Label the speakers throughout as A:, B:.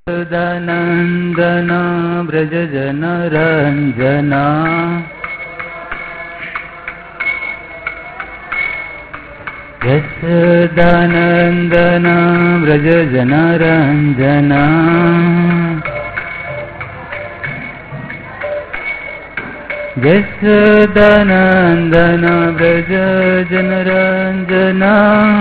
A: सदानंदन व्रज जन रंजना यशोदानंदन व्रज जन रंजना यशोदानंदन व्रज जन रंजना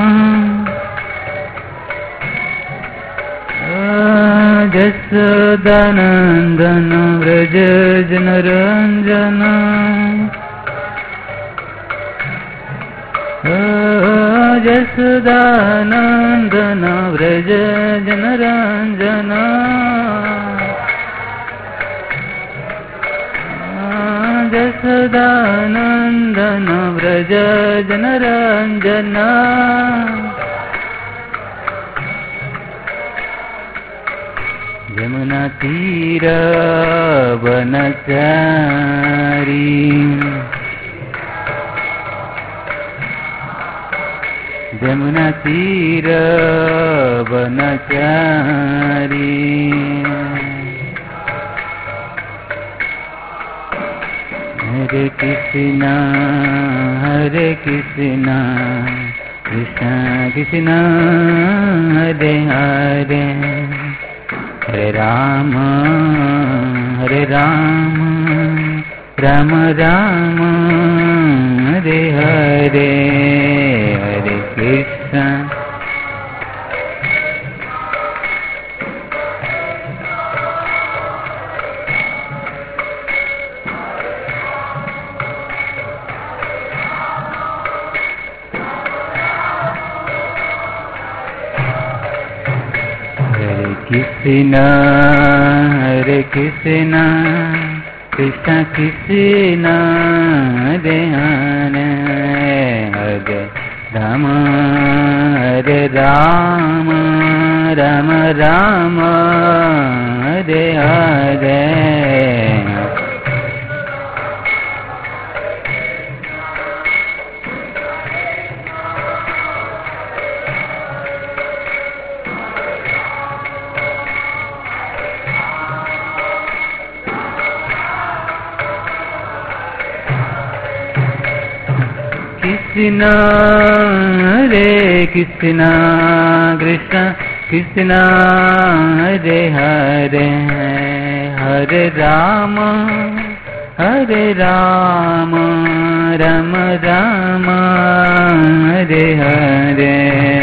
A: यशोदानंदन व्रज जन रंजना यशोदानंदन व्रज जन रंजना यशोदानंदन व्रज जन रंजना यमुना तीर वनचारी यमुना तीर वनचारी हरे कृष्णा कृष्ण कृष्ण हरे हरे हरे राम राम राम हरे हरे हरे कृष्ण हरे कृष्ण कृष्ण कृष्ण हरे हरे हरे राम राम राम हरे हरे कृष्ण हरे Krishna Krishna Krishna Hare Hare Hare Ram Ram Ram Hare Hare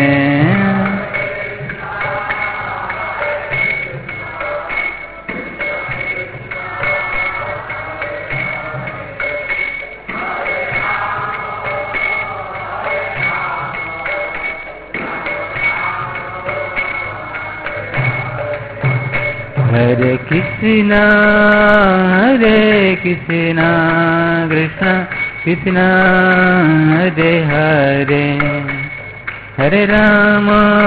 A: Hare Krishna Krishna Krishna Hare Hare Hare Ram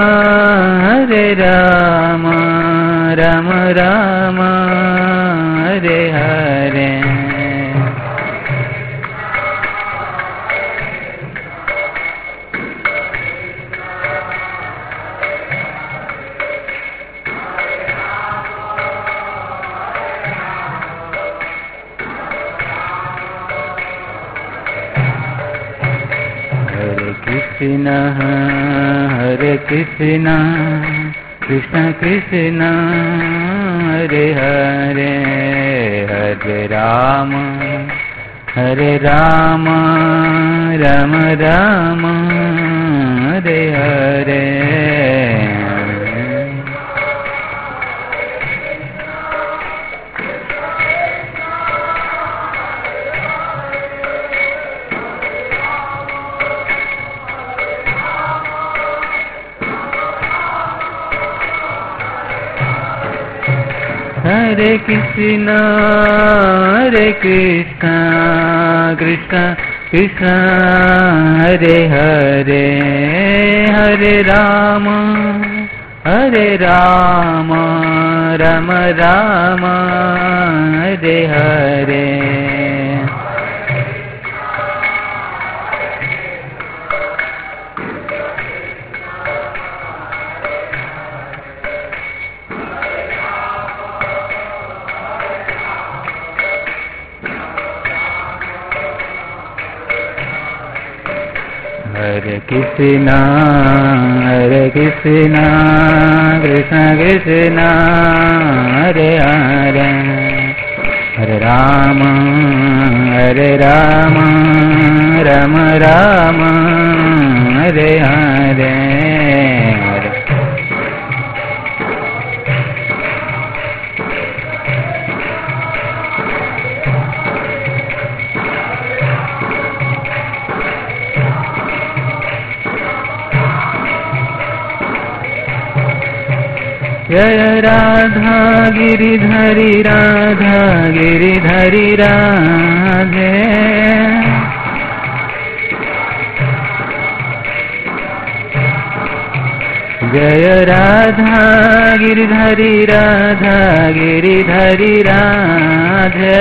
A: Ram Ram Hare Hare Hare Krishna Krishna Krishna Hare Hare Hare Ram Ram Ram Hare Hare Hare Krishna Krishna Krishna Hare Hare Hare Ram Ram Ram Hare Hare Krishna Hare Krishna Krishna Krishna Hare Hare Hare Rama Hare Rama Rama Rama Hare Hare जय राधा गिरिधरी राधा गिरिधरी राधे जय राधा गिरिधरी राधा गिरिधरी राधे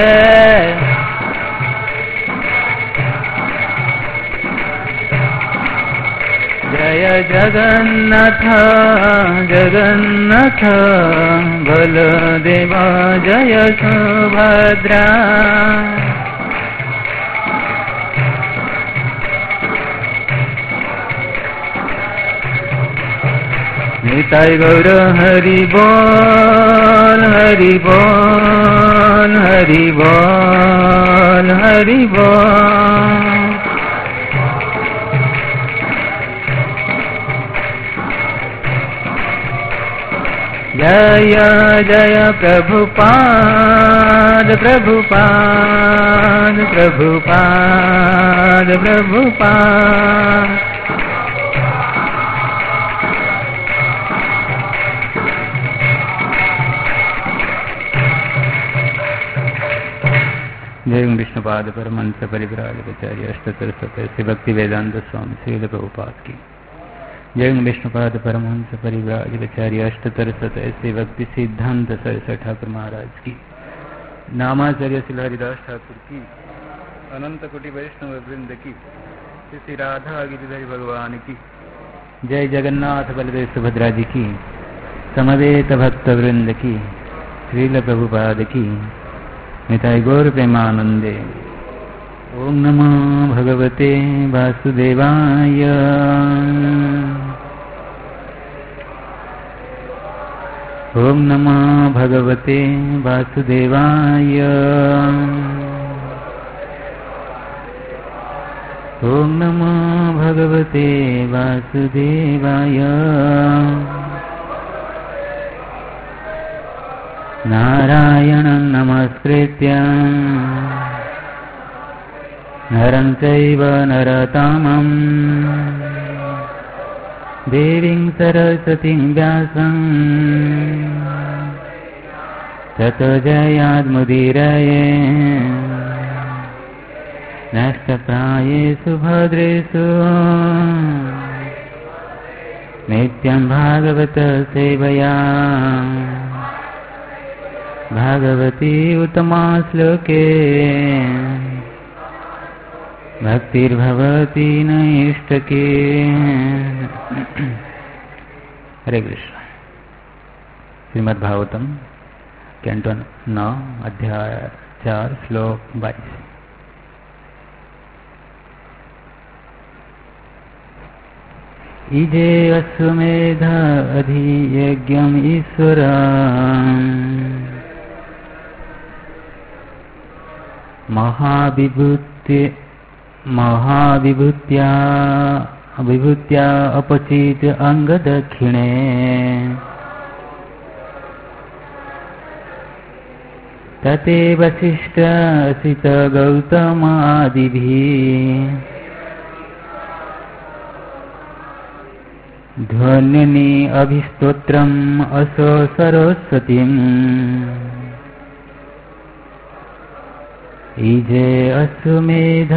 A: जय जगन्नाथ जगन्नाथ बलदेव जय सुभद्रा निताय गौर हरि बोल हरि बोल हरि बोल हरि बोल जय जय प्रभुपाद प्रभुपाद प्रभुपाद प्रभुपाद जय विष्णुपाद परमहंस परिव्राजकाचार्य अष्टोत्तर श्री भक्ति वेदांत स्वामी श्रील प्रभुपाद की जय विष्णुपाद परमहंस परिव्राजकाचार्य अष्टोत्तर श्री भक्ति सिद्धांत सरस्वती ठाकुर महाराज की नामाचार्य श्री हरिदास ठाकुर की अनंत कोटि वैष्णव वृंद की श्री राधा गिरिधर भगवान की जय जगन्नाथ बलदेव सुभद्रा जी की समवेत भक्त वृंद की श्रील प्रभुपाद की निताय गौर प्रेमानंदे ओम नमो भगवते वासुदेवाय ओम नमो भगवते वासुदेवाय ओम नमो भगवते वासुदेवाय नारायणं नमस्कृत्य नरं चैव नरोत्तमं देवीं सरस्वतीं व्यासं ततो जयाद्मुदीरये नष्टप्रायेषु भद्रेषु नित्यं भागवत सेवया भागवती उत्तमा श्लोके भक्तिर्भवती नैष्टके। हरे कृष्ण। श्रीमद्भागवतम कैंटो 9 अध्याय 4 श्लोक 22। इजे अश्वमेध अधियज्ञम् ईश्वरम् महाविभूत्या अपचित अंगदक्षिणे तते वसिष्ठ असित गौतमादिभिः ध्वन्यनि अभिस्तोत्रम् असो सरस्वतीम् इजे अश्वमेध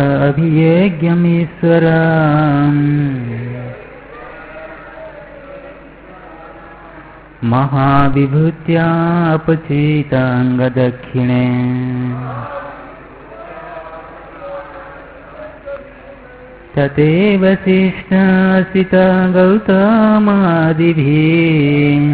A: अभियज्ञमीश्वरम् महाविभूत्या अपचिताङ्गदक्षिणे तते वसिष्ठासित गौतमादिभिः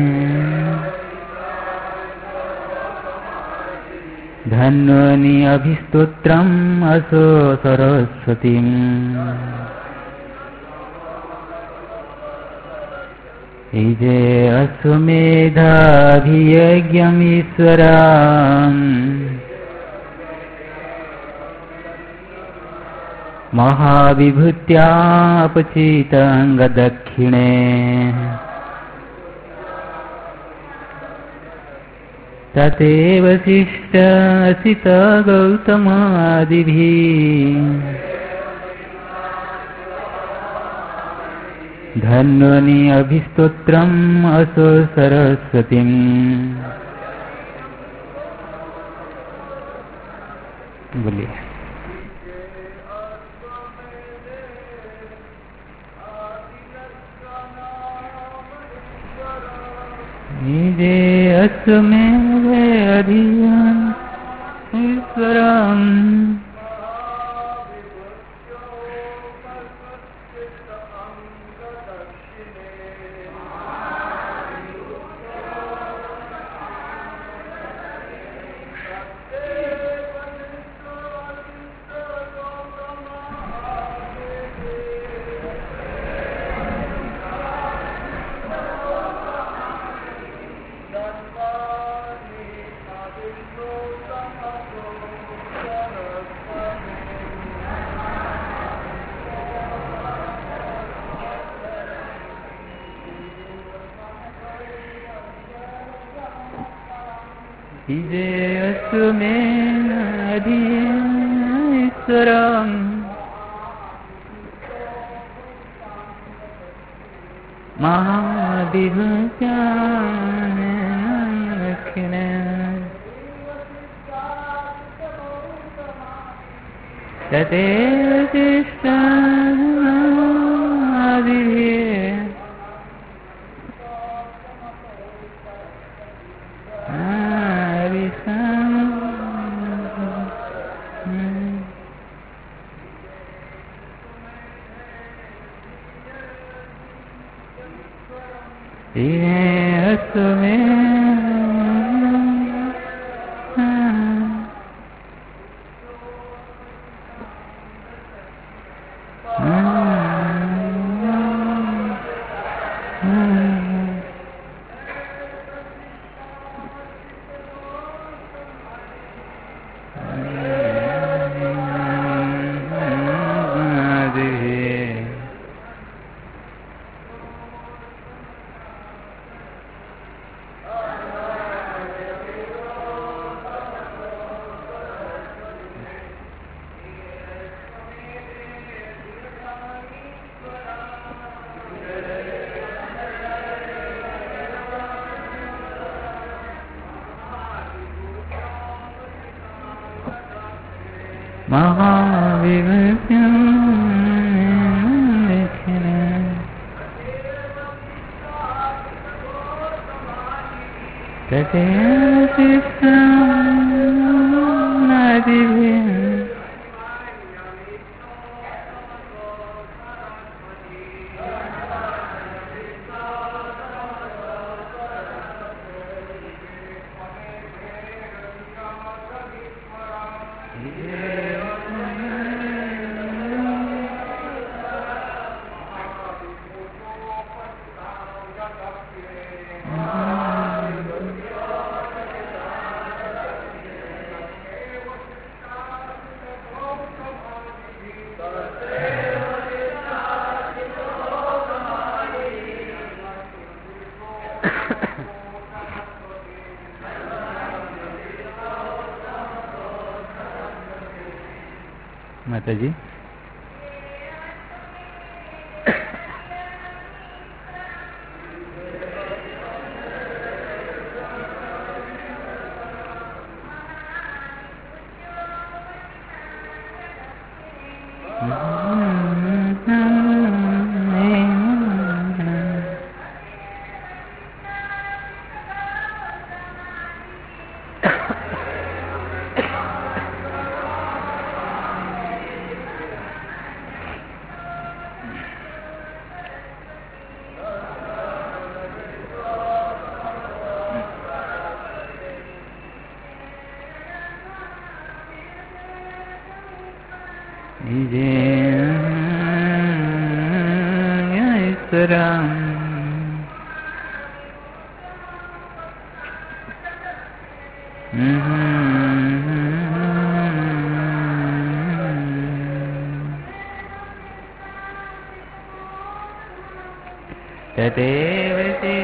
A: धन्वनि अभिस्तोत्रम् असो सरस्वतीम् इजे अश्वमेधाभियज्ञमीश्वराम् महाविभूत्यापचिताङ्गदक्षिणे तदेव शिष्ट असित गौतमादिभिः धन्वनि अभिस्तोत्रम् असो सरस्वतीम् बोलिए। निजे अस्मेव अधियम् ईश्वरम् इजे अस्मेव अधियम् ईश्वरम् महाविभूत्यादक्षिणे तदेव शिष्टादिभिः माता जी तदेव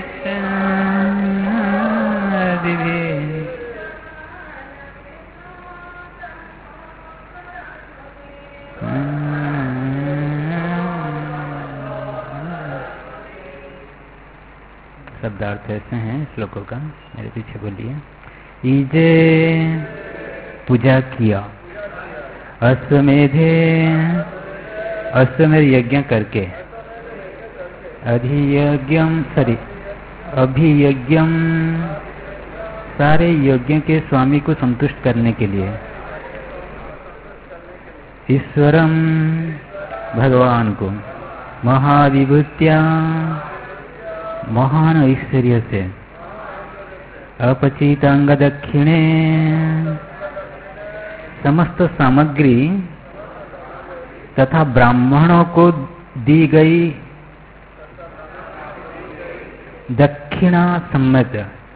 A: शब्दार्थ ऐसे हैं श्लोकों का, मेरे पीछे बोलिए। ईजे पूजा किया, अश्वमेधे अश्वमेध यज्ञ करके, अभियज्ञम सारे यज्ञ के स्वामी को संतुष्ट करने के लिए, ईश्वरम भगवान को, महाविभूत्या महान ऐश्वर्य से, अपचितांग दक्षिणे समस्त सामग्री तथा ब्राह्मणों को दी गई दक्षिणा सम्मत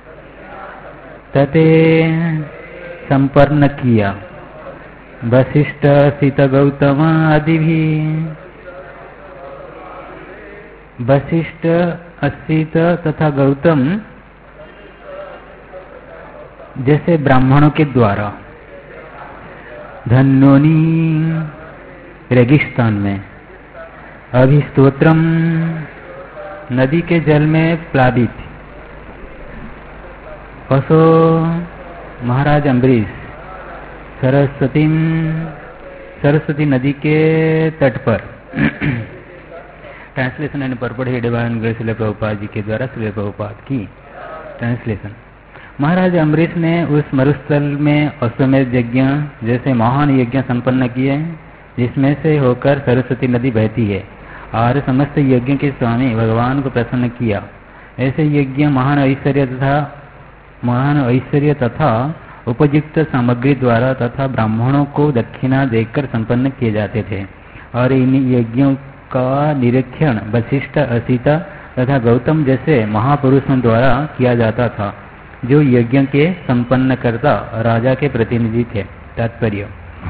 A: तते संपन्न किया, वशिष्ठ सीत गौतम आदि भी, वशिष्ठ असित तथा गौतम जैसे ब्राह्मणों के द्वारा, धन्योनी रेगिस्तान में, अभिस्तोत्रम नदी के जल में प्लावित, पशो महाराज अम्बरीश सरस्वती नदी के तट पर। Translation and purport divine grace Srila Prabhupada ji के द्वारा श्रील प्रभुपाद की ट्रांसलेशन। महाराज अम्बरीश ने उस मरुस्थल में अश्वमेध यज्ञ जैसे महान यज्ञ संपन्न किए, जिसमें से होकर सरस्वती नदी बहती है, और समस्त यज्ञ के स्वामी भगवान को प्रसन्न किया। ऐसे यज्ञ महान ऐश्वर्य तथा उपयुक्त सामग्री द्वारा तथा ब्राह्मणों को दक्षिणा देकर संपन्न किए जाते थे, और इन यज्ञों का निरीक्षण वशिष्ठ असित तथा गौतम जैसे महापुरुषों द्वारा किया जाता था, जो यज्ञ के संपन्न करता राजा के प्रतिनिधि थे। तात्पर्य,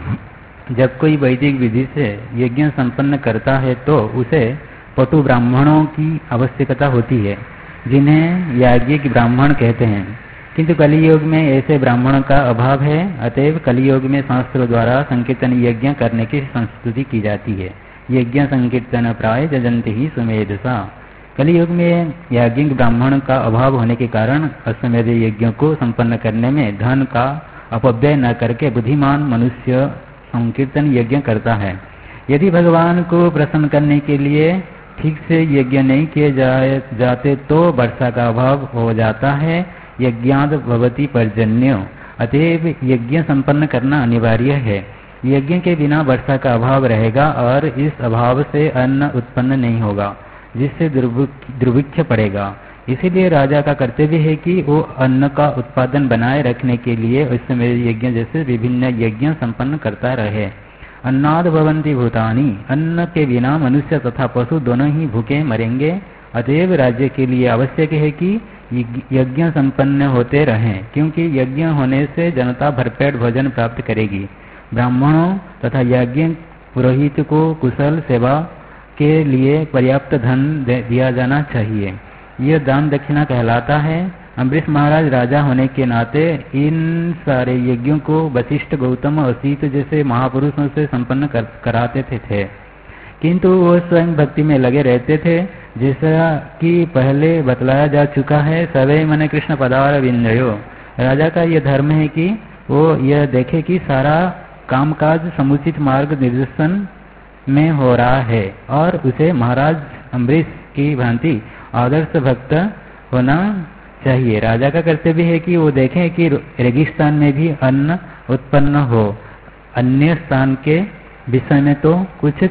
A: जब कोई वैदिक विधि से यज्ञ संपन्न करता है तो उसे पटु ब्राह्मणों की आवश्यकता होती है, जिन्हें याज्ञिक ब्राह्मण कहते हैं, किंतु कलियुग में ऐसे ब्राह्मण का अभाव है। अतएव कलियुग में शास्त्रों द्वारा संकीर्तन यज्ञ करने की संस्तुति की जाती है। यज्ञ संकीर्तन प्राय जजंती ही सुमेधसा। कलियुग में याज्ञिक ब्राह्मण का अभाव होने के कारण अश्वमेध यज्ञ को संपन्न करने में धन का अपव्यय न करके बुद्धिमान मनुष्य संकीर्तन यज्ञ करता है। यदि भगवान को प्रसन्न करने के लिए ठीक से यज्ञ नहीं किए जाते तो वर्षा का अभाव हो जाता है। यज्ञाद भवति पर्जन्यो। अतएव यज्ञ संपन्न करना अनिवार्य है। यज्ञ के बिना वर्षा का अभाव रहेगा और इस अभाव से अन्न उत्पन्न नहीं होगा, जिससे दुर्भिक्ष पड़ेगा। इसीलिए राजा का कर्तव्य है कि वो अन्न का उत्पादन बनाए रखने के लिए अश्वमेध यज्ञ जैसे विभिन्न यज्ञ संपन्न करता रहे। अन्नाद भवन्ति भूतानि। अन्न के बिना मनुष्य तथा पशु दोनों ही भूखे मरेंगे। अतएव राज्य के लिए आवश्यक है कि यज्ञ संपन्न होते रहें, क्योंकि यज्ञ होने से जनता भरपेट भोजन प्राप्त करेगी। ब्राह्मणों तथा यज्ञ पुरोहित को कुशल सेवा के लिए पर्याप्त धन दिया जाना चाहिए। यह दान दक्षिणा कहलाता है। अम्बरीश महाराज राजा होने के नाते इन सारे यज्ञों को वशिष्ठ, गौतम, असित जैसे महापुरुषों से संपन्न कराते थे, किंतु वो स्वयं भक्ति में लगे रहते थे। जैसा कि पहले बतलाया जा चुका है, सवै मन कृष्ण पदार विंदयो। राजा का यह धर्म है कि वो यह देखे कि सारा कामकाज समुचित मार्ग निर्देशन में हो रहा है और उसे महाराज अम्बरीश की भांति आदर्श भक्त होना चाहिए। राजा का कर्तव्य है कि वो देखें कि रेगिस्तान में भी अन्न उत्पन्न हो। अन्य स्थान के विषय में तो कुछ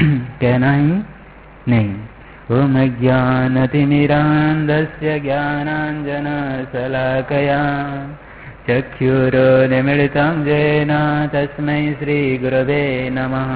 A: कहना ही नहीं। ओम ज्ञानतिमिरान्धस्य ज्ञानाञ्जनशलाकया चक्षुरुन्मीलितं येन तस्मै श्रीगुरवे नमः।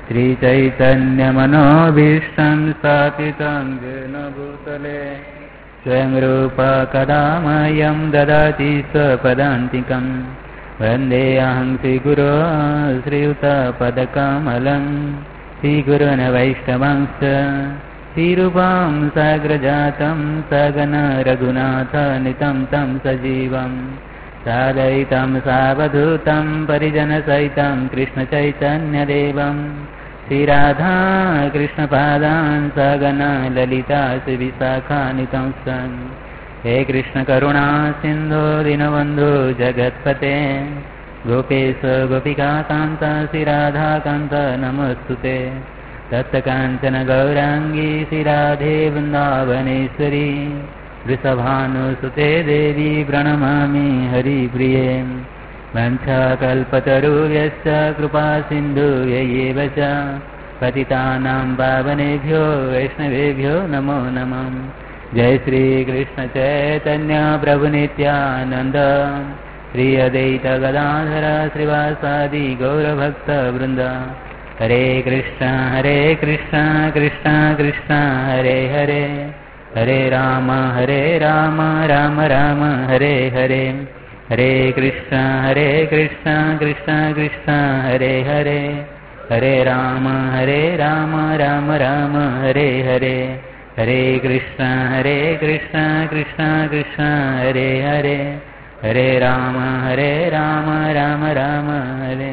A: श्रीचैतन्यमनोभीष्टं स्थापितं येन भूतले स्वयं रूप कदा मह्यं ददाति स्वपदान्तिकं वन्देऽहं श्रीगुरो श्रीयुतपदकमलं श्रीगुरून् वैष्णवांश्च श्रीरूपं साग्रजातं सगन रघुनाथान्वितं तं सजीवं सादयितं सावधूतं परिजनसहितं कृष्णचैतन्यदेवं श्रीराधा कृष्णपादान् सगन ललिता श्रीविशाखान्वितं सन् हे कृष्ण करुणा सिन्धो दीनबन्धो जगत्पते गोपेश गोपिकान्त श्रीराधाकान्त नमोऽस्तुते तप्तकाञ्चन गौराङ्गी श्रीराधे वृन्दावनेश्वरी वृषभानुसुते देवी प्रणमामि हरिप्रिये वंशाकल्पतरुभ्यश्च कृपासिन्धुभ्यैव च पतितानां पावनेभ्यो वैष्णवेभ्यो नमो नमः। जय श्री कृष्ण चैतन्य प्रभु नित्यानंद श्री अद्वैत गदाधर श्रीवासादि गौरभक्तवृंद। हरे कृष्ण कृष्ण कृष्ण हरे हरे हरे राम राम राम हरे हरे हरे कृष्ण कृष्ण कृष्ण हरे हरे हरे राम राम राम हरे हरे हरे कृष्ण कृष्ण कृष्ण हरे हरे हरे राम राम राम हरे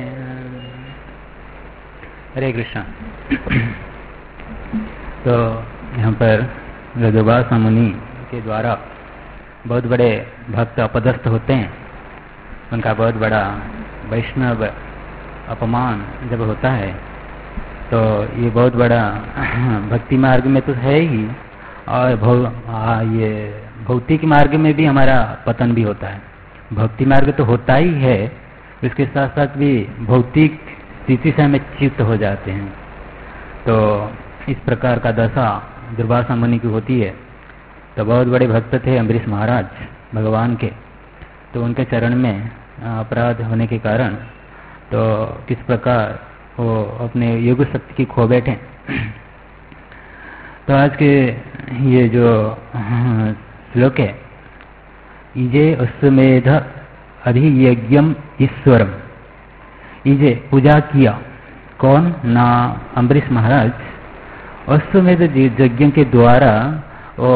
A: हरे कृष्ण। तो यहाँ पर रघुवास मुनि के द्वारा बहुत बड़े भक्त अपदस्थ होते हैं, उनका बहुत बड़ा वैष्णव अपमान जब होता है तो ये बहुत बड़ा भक्ति मार्ग में तो है ही, और ये भौतिक मार्ग में भी हमारा पतन भी होता है। भक्ति मार्ग तो होता ही है, इसके साथ साथ भी भौतिक स्थिति से हमें चित्त हो जाते हैं। तो इस प्रकार का दशा दुर्वासा मुनि की होती है। तो बहुत बड़े भक्त थे अम्बरीश महाराज भगवान के, तो उनके चरण में अपराध होने के कारण तो किस प्रकार वो अपने योग शक्ति की खो बैठे। तो आज के ये जो श्लोक है, इजे अश्वमेध अधियज्ञम ईश्वरम, इजे पूजा किया कौन ना अम्बरीश महाराज अश्वमेध यज्ञ के द्वारा वो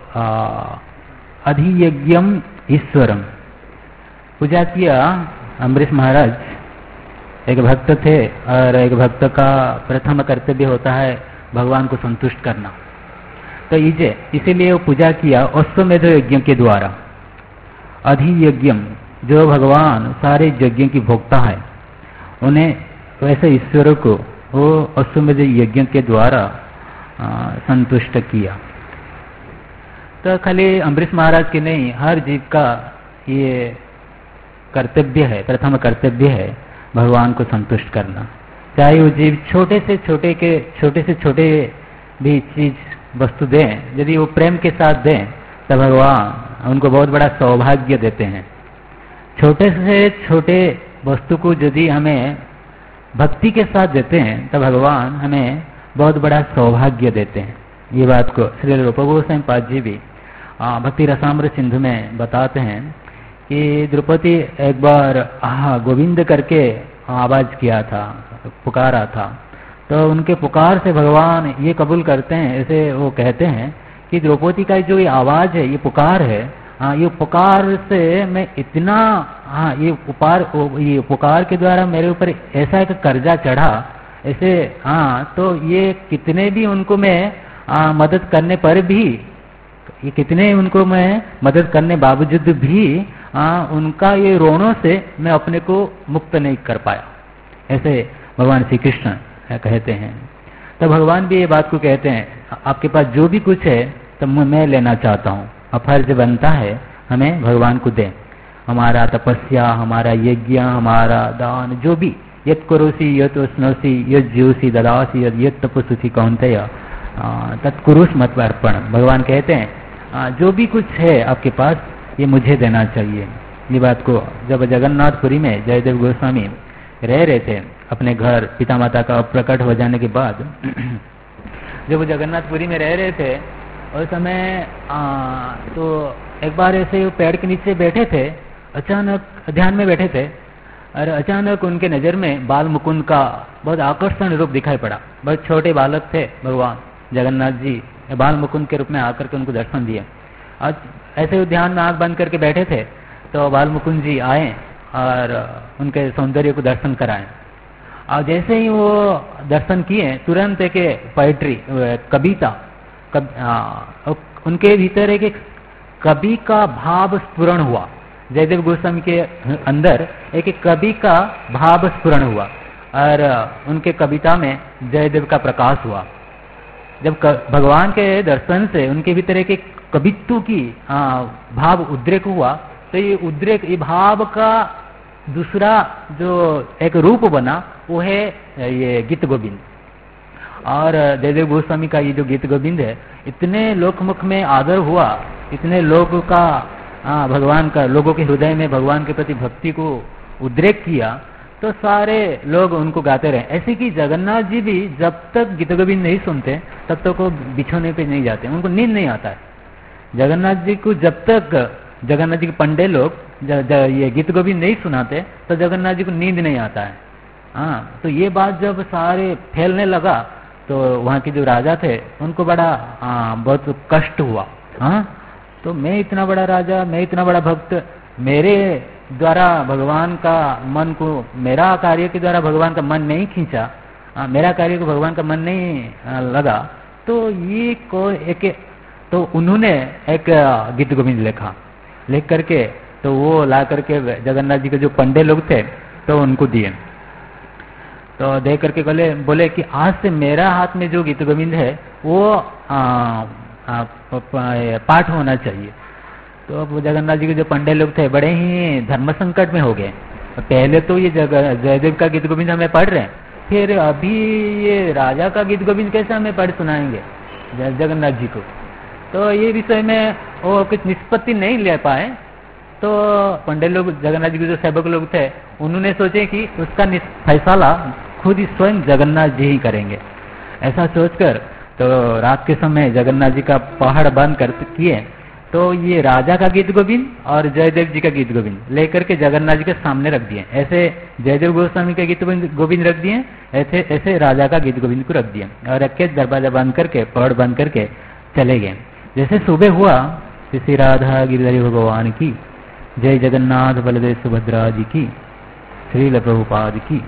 A: अधियज्ञम ईश्वरम पूजा किया। अम्बरीश महाराज एक भक्त थे और एक भक्त का प्रथम कर्तव्य होता है भगवान को संतुष्ट करना। तो इसीलिए वो पूजा किया अश्वमेध यज्ञ के द्वारा। अधियज्ञम जो भगवान सारे यज्ञ की भोक्ता है, उन्हें वैसे ईश्वर को वो अश्वमेध यज्ञ के द्वारा संतुष्ट किया। तो खाली अम्बरीश महाराज के नहीं, हर जीव का ये कर्तव्य है, प्रथम कर्तव्य है भगवान को संतुष्ट करना। चाहे वो जीव छोटे से छोटे भी चीज वस्तु दें, यदि वो प्रेम के साथ दें तो भगवान उनको बहुत बड़ा सौभाग्य देते हैं। छोटे से छोटे वस्तु को यदि हमें भक्ति के साथ देते हैं तो भगवान हमें बहुत बड़ा सौभाग्य देते हैं। ये बात को श्री रूप गोस्वामी पाद जी भी भक्ति रसामृत सिंधु में बताते हैं कि द्रौपदी एक बार गोविंद करके आवाज किया था, पुकारा था, तो उनके पुकार से भगवान ये कबूल करते हैं। ऐसे वो कहते हैं कि द्रौपदी का जो ये आवाज है, ये पुकार है, ये पुकार से मैं इतना ये पुकार के द्वारा मेरे ऊपर ऐसा एक कर्जा चढ़ा ऐसे। तो ये कितने भी उनको मैं मदद करने पर भी, ये कितने उनको मैं मदद करने बावजूद भी उनका ये रोनों से मैं अपने को मुक्त नहीं कर पाया, ऐसे भगवान श्री कृष्ण कहते हैं। तो भगवान भी ये बात को कहते हैं, आपके पास जो भी कुछ है तो मैं लेना चाहता हूँ। अब फर्ज बनता है हमें भगवान को दें। हमारा तपस्या, हमारा यज्ञ, हमारा दान, जो भी यत् करोसि यत् उष्णोसि यत् जीवसि ददासि यत् तपस्सि कौन्तेय तत्कुरुष मत अर्पण। भगवान कहते हैं जो भी कुछ है आपके पास ये मुझे देना चाहिए। ये बात को जब जगन्नाथपुरी में जयदेव गोस्वामी रह रहे थे अपने घर, पिता माता का प्रकट हो जाने के बाद जब वो जगन्नाथपुरी में रह रहे थे उस समय तो एक बार ऐसे पेड़ के नीचे बैठे थे, अचानक ध्यान में बैठे थे और अचानक उनके नज़र में बाल मुकुंद का बहुत आकर्षण रूप दिखाई पड़ा। बहुत छोटे बालक थे भगवान जगन्नाथ जी, बाल मुकुंद के रूप में आकर के उनको दर्शन दिए। आज ऐसे ध्यान में आंख बंद करके बैठे थे तो बाल मुकुंद जी आए और उनके सौंदर्य को दर्शन कराए। और जैसे ही वो दर्शन किए तुरंत एक पोएट्री कविता उनके भीतर एक कवि का भाव स्फुरण हुआ। जयदेव गोस्वामी के अंदर एक कवि का भाव स्फुरण हुआ और उनके कविता में जयदेव का प्रकाश हुआ। जब भगवान के दर्शन से उनके भीतर एक कवित्व की भाव उद्रेक हुआ तो ये उद्रेक, ये भाव का दूसरा जो एक रूप बना वो है ये गीत गोविंद। और जयदेव गोस्वामी का ये जो गीत गोविंद है इतने लोकमुख में आदर हुआ, इतने लोगों का भगवान का, लोगों के हृदय में भगवान के प्रति भक्ति को उद्रेक किया तो सारे लोग उनको गाते रहे। ऐसे कि जगन्नाथ जी भी जब तक गीत गोविंद नहीं सुनते तब तक वो बिछोने पे नहीं जाते, उनको नींद नहीं आता है। जगन्नाथ जी को जब तक जगन्नाथ जी के पंडे लोग ये गीत गोविंद नहीं सुनाते तो जगन्नाथ जी को नींद नहीं आता है। तो ये बात जब सारे फैलने लगा तो वहाँ के जो राजा थे उनको बड़ा बहुत कष्ट हुआ। तो मैं इतना बड़ा राजा, मैं इतना बड़ा भक्त, मेरे द्वारा भगवान का मन को, मेरा कार्य के द्वारा भगवान का मन नहीं खींचा, मेरा कार्य को भगवान का मन नहीं लगा, तो ये तो उन्होंने एक गीत गोविंद लिख करके तो वो ला करके जगन्नाथ जी के जो पंडे लोग थे तो उनको दिए। तो दे करके बोले कि आज से मेरा हाथ में जो गीत गोविंद है वो पाठ होना चाहिए। तो अब जगन्नाथ जी के जो पंडे लोग थे बड़े ही धर्म संकट में हो गए। पहले तो ये जयदेव का गीत गोविंद हमें पढ़ रहे हैं, फिर अभी ये राजा का गीत गोविंद कैसे हमें पढ़ सुनाएंगे जगन्नाथ जी को। तो ये विषय में वो कुछ निष्पत्ति नहीं ले पाए। तो पंडित लोग, जगन्नाथ जी के जो सेवक लोग थे, उन्होंने सोचे कि उसका फैसला खुद ही स्वयं जगन्नाथ जी ही करेंगे। ऐसा सोचकर तो रात के समय जगन्नाथ जी का पहाड़ बंद कर किए। तो ये राजा का गीत गोविंद और जयदेव जी का गीत गोविंद लेकर के जगन्नाथ जी के सामने रख दिए। ऐसे जयदेव गोस्वामी का गीत गोविंद रख दिए, ऐसे राजा का गीत गोविंद को रख दिया और रख के दरवाजा बंद करके, पहाड़ बंद करके चले गए। जैसे सुबह हुआ, श्री राधा गिरिधरी भगवान की जय, जगन्नाथ बलदेव सुभद्रा जी की, श्रील प्रभुपाद की।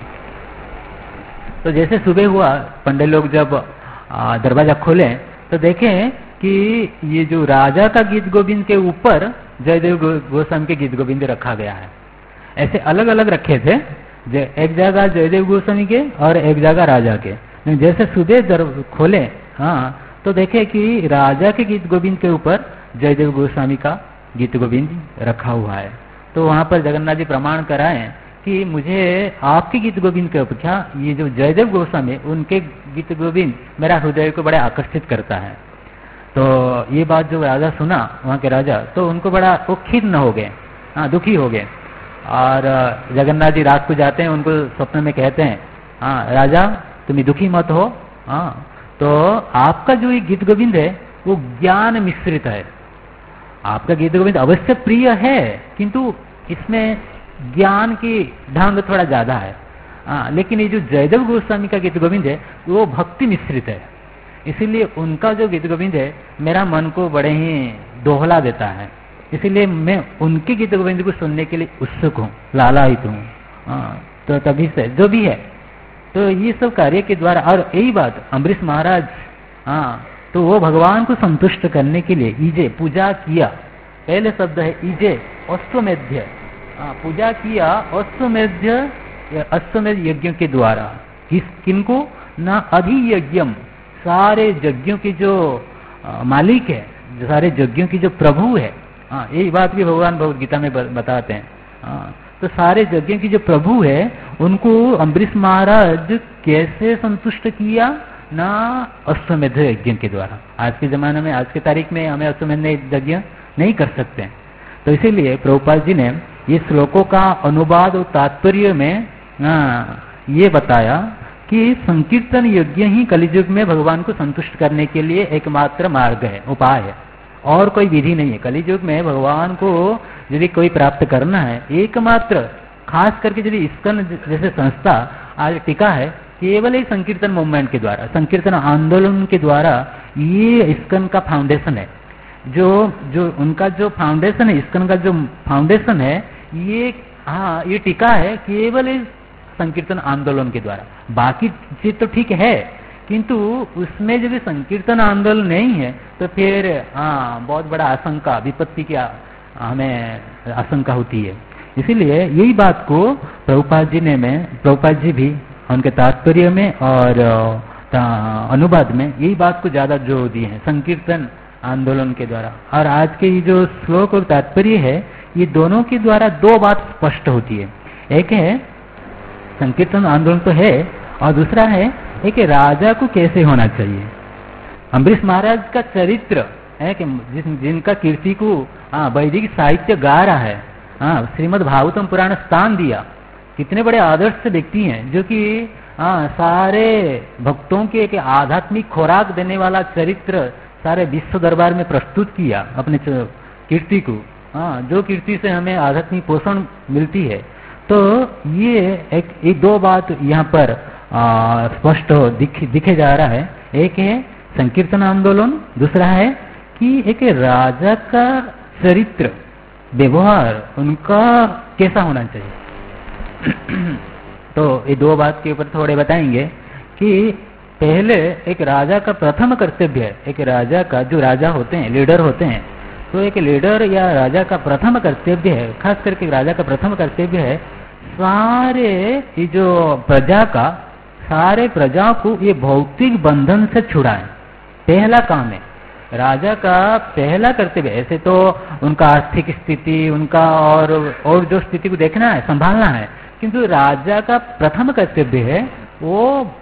A: तो जैसे सुबह हुआ, पंडित लोग जब दरवाजा खोले तो देखें कि ये जो राजा का गीत गोविंद के ऊपर जयदेव गोस्वामी के गीत गोविंद रखा गया है। ऐसे अलग अलग रखे थे, एक जगह जयदेव गोस्वामी के और एक जगह राजा के। जैसे सुबह खोले तो देखे कि राजा के गीत गोविंद के ऊपर जयदेव गोस्वामी का गीत गोविंद रखा हुआ है। तो वहां पर जगन्नाथ जी प्रमाण कराए कि मुझे आपके गीत गोविंद के अपेक्षा ये जो जयदेव गोस्वामी उनके गीत गोविंद मेरा हृदय को बड़ा आकर्षित करता है। तो ये बात जो राजा सुना, वहाँ के राजा, तो उनको बड़ा वो खिन्न हो गए, दुखी हो गए। और जगन्नाथ जी रात को जाते हैं, उनको स्वप्न में कहते हैं, राजा तुम दुखी मत हो, तो आपका जो ये गीत गोविंद है वो ज्ञान मिश्रित है। आपका गीत गोविंद अवश्य प्रिय है किंतु इसमें ज्ञान की ढंग थोड़ा ज्यादा है। लेकिन ये जो जयदेव गोस्वामी का गीत गोविंद है वो भक्ति मिश्रित है, इसीलिए उनका जो गीत गोविंद है मेरा मन को बड़े ही दोहला देता है। इसीलिए मैं उनके गीत गोविंद को सुनने के लिए उत्सुक हूँ, लालायित हूँ। तो तभी से जो भी है, तो ये सब कार्य के द्वारा, और यही बात अम्बरीश महाराज, तो वो भगवान को संतुष्ट करने के लिए ईजे पूजा किया। पहले शब्द है ईजे, अश्वमेध्य, पूजा किया अश्वमेध यज्ञ के द्वारा। किनको ना अधियज्ञम, सारे यज्ञों के जो मालिक है, सारे यज्ञों की जो प्रभु है, यही बात भी भगवान भगवद गीता में बताते हैं। तो सारे यज्ञों की जो प्रभु है उनको अम्बरीश महाराज कैसे संतुष्ट किया ना अश्वमेध यज्ञ के द्वारा। आज के जमाने में, आज के तारीख में हमें अश्वमेध यज्ञ नहीं कर सकते। तो इसीलिए प्रभुपाद जी ने ये श्लोकों का अनुवाद और तात्पर्य में ये बताया कि संकीर्तन यज्ञ ही कलियुग में भगवान को संतुष्ट करने के लिए एकमात्र मार्ग है, उपाय है, और कोई विधि नहीं है। कलियुग में भगवान को यदि कोई प्राप्त करना है, एकमात्र खास करके यदि इस्कन जैसे संस्था आज टिका है केवल एक संकीर्तन मूवमेंट के द्वारा, संकीर्तन आंदोलन के द्वारा, ये इस्कन का फाउंडेशन है। जो उनका जो फाउंडेशन है, इस्कन का जो फाउंडेशन है, ये टिका है केवल इस संकीर्तन आंदोलन के द्वारा। बाकी चीज तो ठीक है, किंतु उसमें यदि संकीर्तन आंदोलन नहीं है तो फिर बहुत बड़ा आशंका, विपत्ति की हमें आशंका होती है। इसीलिए यही बात को प्रभुपाद जी भी उनके तात्पर्य में और अनुवाद में यही बात को ज्यादा जोर दिए हैं, संकीर्तन आंदोलन के द्वारा। और आज के ये जो श्लोक और तात्पर्य है, ये दोनों के द्वारा दो बात स्पष्ट होती है। एक है संकीर्तन आंदोलन तो है, और दूसरा है एक राजा को कैसे होना चाहिए। अम्बरीश महाराज का चरित्र है कि जिनका कीर्ति को वैदिक साहित्य गा रहा है, श्रीमद् भागवतम पुराण स्थान दिया। कितने बड़े आदर्श व्यक्ति हैं जो कि सारे भक्तों के एक आध्यात्मिक खुराक देने वाला चरित्र सारे विश्व दरबार में प्रस्तुत किया अपने कीर्ति को, जो कीर्ति से हमें आध्यात्मिक पोषण मिलती है। तो ये एक दो बात यहाँ पर स्पष्ट दिखे जा रहा है। एक है संकीर्तन आंदोलन, दूसरा है कि एक राजा का चरित्र व्यवहार उनका कैसा होना चाहिए। तो ये दो बात के ऊपर थोड़े बताएंगे कि पहले एक राजा का प्रथम कर्तव्य है, एक राजा का जो राजा होते हैं, लीडर होते हैं, तो एक लीडर या राजा का प्रथम कर्तव्य है, खास करके राजा का प्रथम कर्तव्य है सारे ये जो प्रजा का, सारे प्रजा को ये भौतिक बंधन से छुड़ाएं। पहला काम है राजा का, पहला कर्तव्य। ऐसे तो उनका आर्थिक स्थिति, उनका और जो स्थिति को देखना है, संभालना है, किंतु राजा का प्रथम कर्तव्य है वो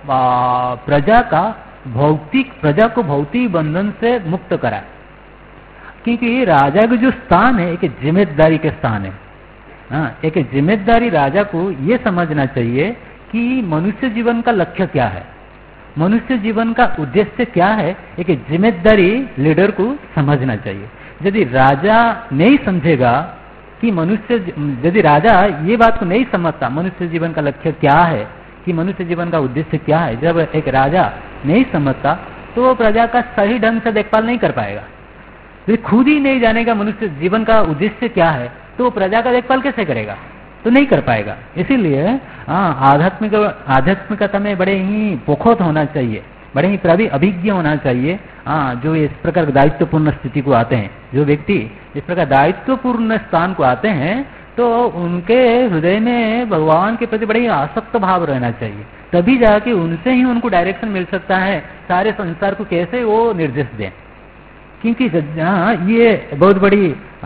A: प्रजा को भौतिक बंधन से मुक्त कराए। क्योंकि राजा का जो स्थान है एक जिम्मेदारी के स्थान है। एक जिम्मेदारी राजा को ये समझना चाहिए कि मनुष्य जीवन का लक्ष्य क्या है, मनुष्य जीवन का उद्देश्य क्या है। एक जिम्मेदारी लीडर को समझना चाहिए। यदि राजा नहीं समझेगा कि यदि राजा ये बात को नहीं समझता मनुष्य जीवन का लक्ष्य क्या है, कि मनुष्य जीवन का उद्देश्य क्या है, जब एक राजा नहीं समझता तो वो प्रजा का सही ढंग से देखभाल नहीं कर पाएगा। यदि खुद ही नहीं जानेगा मनुष्य जीवन का उद्देश्य क्या है तो प्रजा का देखभाल कैसे करेगा, तो नहीं कर पाएगा। इसीलिए आध्यात्मिकता में बड़े ही पोखत होना चाहिए, बड़े ही अभिज्ञ होना चाहिए। जो इस प्रकार दायित्वपूर्ण स्थिति को आते हैं, जो व्यक्ति इस प्रकार दायित्वपूर्ण स्थान को आते हैं, तो उनके हृदय में भगवान के प्रति बड़े ही आसक्त भाव रहना चाहिए। तभी जाके उनसे ही उनको डायरेक्शन मिल सकता है सारे संसार को कैसे वो निर्देश दें। क्योंकि ये बहुत बड़ी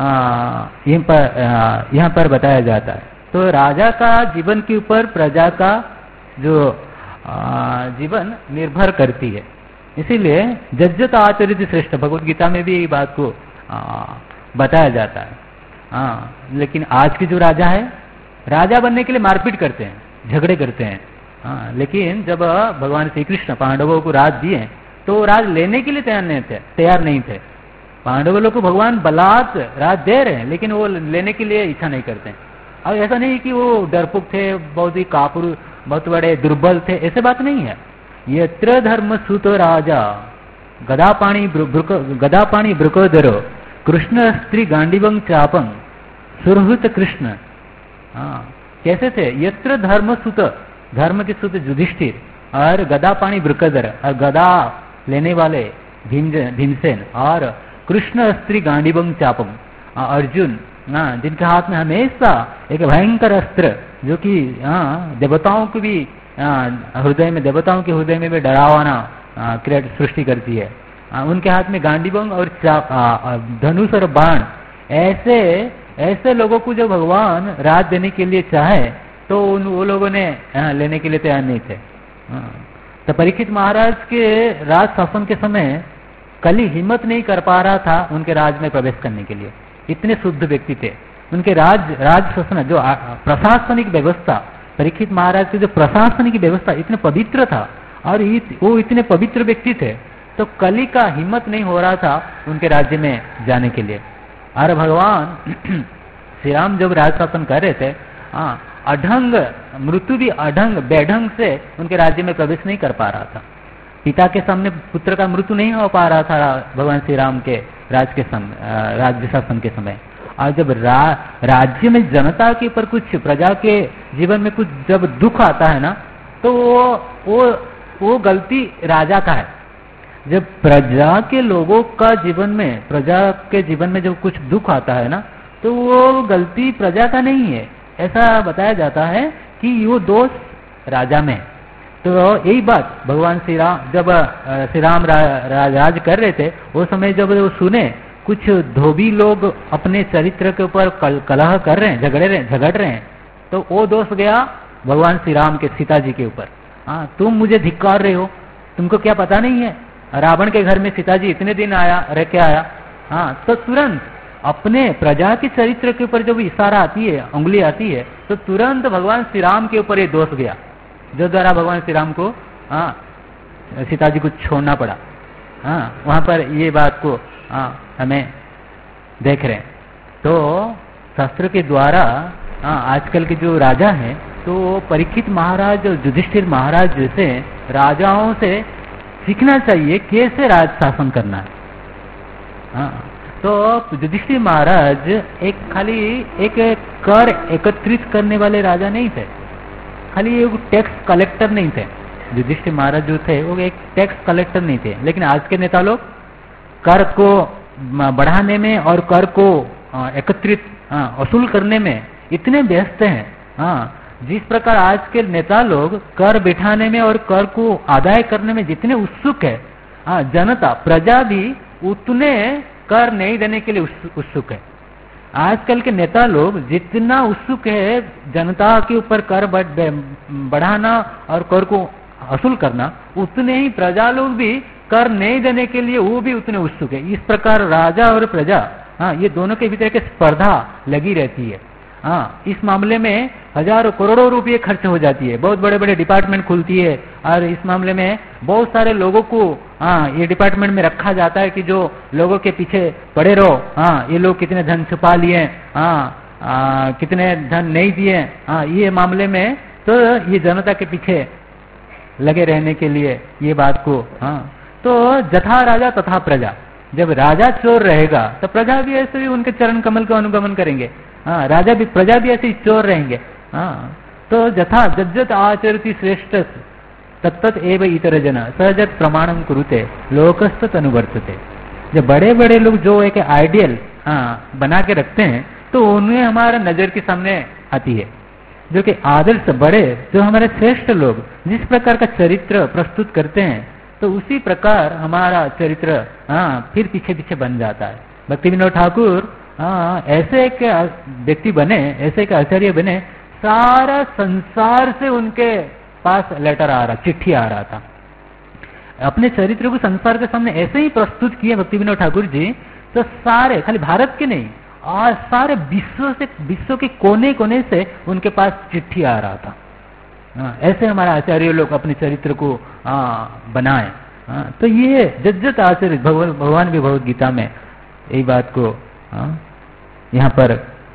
A: यहाँ पर बताया जाता है। तो राजा का जीवन के ऊपर प्रजा का जो जीवन निर्भर करती है। इसीलिए जज्जत आचरित श्रेष्ठ, भगवत गीता में भी बात को बताया जाता है। लेकिन आज की जो राजा है, राजा बनने के लिए मारपीट करते हैं, झगड़े करते हैं। लेकिन जब भगवान श्री कृष्ण पांडवों को राज दिए तो राज लेने के लिए तैयार नहीं थे। पांडवों लोग को भगवान बलात् राज दे रहे हैं, लेकिन वो लेने के लिए इच्छा नहीं करते। अब ऐसा नहीं कि वो डरपोक थे, बहुत ही कापुर, बहुत बड़े दुर्बल थे, ऐसे बात नहीं है। यत्र धर्म सुत राजा गदापाणी ब्रुकोदर कृष्ण स्त्री गांडीवं चापं सुरहुत कृष्ण। कैसे थे? यत्र धर्म सुत, धर्म के सुत युधिष्ठिर, और गदापाणी ब्रुकोदर, और गदा लेने वाले भीमसेन, और कृष्ण स्त्री गांडीवं चापम अर्जुन, जिनके हाथ में हमेशा एक भयंकर अस्त्र जो कि देवताओं को भी देवताओं के हृदय में भी डरावाना सृष्टि करती है। उनके हाथ में गांडीवं और धनुष और बाण। ऐसे लोगों को जो भगवान राज देने के लिए चाहे तो वो लोगों ने लेने के लिए तैयार नहीं थे। तो परीक्षित महाराज के राज शासन के समय कली हिम्मत नहीं कर पा रहा था उनके राज में प्रवेश करने के लिए। इतने शुद्ध व्यक्ति थे। उनके राज शासन जो प्रशासनिक व्यवस्था परीक्षित महाराज की जो प्रशासन की व्यवस्था इतने पवित्र था और वो इतने पवित्र व्यक्ति थे, तो कली का हिम्मत नहीं हो रहा था उनके राज्य में जाने के लिए। और भगवान श्री राम जब राज शासन कर रहे थे, अढंग मृत्यु भी अढंग बेढंग से उनके राज्य में प्रवेश नहीं कर पा रहा था। पिता के सामने पुत्र का मृत्यु नहीं हो पा रहा था भगवान श्री राम के राज्य शासन के समय। और जब राज्य में जनता के ऊपर कुछ, प्रजा के जीवन में कुछ जब दुख आता है ना, तो वो गलती राजा का है। जब प्रजा के लोगों का जीवन में, प्रजा के जीवन में जब कुछ दुख आता है ना, तो वो गलती प्रजा का नहीं है, ऐसा बताया जाता है कि वो दोष राजा में। तो यही बात भगवान श्री राम जब श्री राम राज कर रहे थे, वो समय जब वो सुने कुछ धोबी लोग अपने चरित्र के ऊपर कलह कर रहे हैं, झगड़ रहे हैं, तो वो दोष गया भगवान श्री राम के सीता जी के ऊपर। तुम मुझे धिक्कार रहे हो, तुमको क्या पता नहीं है, रावण के घर में सीता जी इतने दिन रह के आया। तो तुरंत अपने प्रजा के चरित्र के ऊपर जब इशारा आती है, उंगली आती है, तो तुरंत भगवान श्री राम के ऊपर ये दोष गया, जो द्वारा भगवान श्री राम को सीता जी को छोड़ना पड़ा। वहां पर ये बात को हमें देख रहे हैं। तो शास्त्र के द्वारा आजकल के जो राजा हैं, तो परीक्षित महाराज और युधिष्ठिर महाराज जैसे राजाओं से सीखना चाहिए कैसे राज शासन करना है। तो युधिष्ठिर महाराज खाली एक कर एकत्रित करने वाले राजा नहीं थे, खाली एक टैक्स कलेक्टर नहीं थे। युधिष्ठिर महाराज जो थे वो एक टैक्स कलेक्टर नहीं थे, लेकिन आज के नेता लोग कर को बढ़ाने में और कर को एकत्रित वसूल करने में इतने व्यस्त हैं। जिस प्रकार आज के नेता लोग कर बिठाने में और कर को आदाय करने में जितने उत्सुक है, जनता प्रजा भी उतने कर नहीं देने के लिए उत्सुक है। आजकल के नेता लोग जितना उत्सुक है जनता के ऊपर कर बढ़ाना और कर को वसूल करना, उतने ही प्रजा लोग भी कर नहीं देने के लिए वो भी उतने उत्सुक है। इस प्रकार राजा और प्रजा, ये दोनों के भीतर एक स्पर्धा लगी रहती है। इस मामले में हजारों करोड़ों रुपये खर्च हो जाती है, बहुत बड़े बड़े डिपार्टमेंट खुलती है, और इस मामले में बहुत सारे लोगों को ये डिपार्टमेंट में रखा जाता है कि जो लोगों के पीछे पड़े रहो, ये लोग कितने धन छुपा लिए, कितने धन नहीं दिए, ये मामले में तो ये जनता के पीछे लगे रहने के लिए ये बात को। तो जथा राजा तथा प्रजा, जब राजा चोर रहेगा तो प्रजा भी ऐसे ही उनके चरण कमल का अनुगमन करेंगे, राजा भी प्रजा भी ऐसे ही चोर रहेंगे। तो जथा जज्जत आचरति श्रेष्ठ तत्त एव इतर जन सहजत प्रमाणम कुरुते लोकस्तत अनुवर्तते। जब बड़े बड़े लोग जो एक आइडियल बना के रखते हैं, तो उन्हें हमारा नजर के सामने आती है, जो कि आदर्श बड़े, जो हमारे श्रेष्ठ लोग जिस प्रकार का चरित्र प्रस्तुत करते हैं, तो उसी प्रकार हमारा चरित्र फिर पीछे पीछे बन जाता है। भक्ति विनोद ठाकुर ऐसे एक व्यक्ति बने, ऐसे एक आचार्य बने, सारा संसार से उनके पास लेटर आ रहा, चिट्ठी आ रहा था। अपने चरित्र को संसार के सामने ऐसे ही प्रस्तुत किए भक्ति विनोद ठाकुर जी, तो सारे, खाली भारत के नहीं, और सारे विश्व के कोने कोने से उनके पास चिट्ठी आ रहा था। ऐसे हमारे आचार्य लोग अपने चरित्र को बनाए। तो ये जज्जत आचार्य भगवान भी भगवद गीता में यही बात को यहाँ पर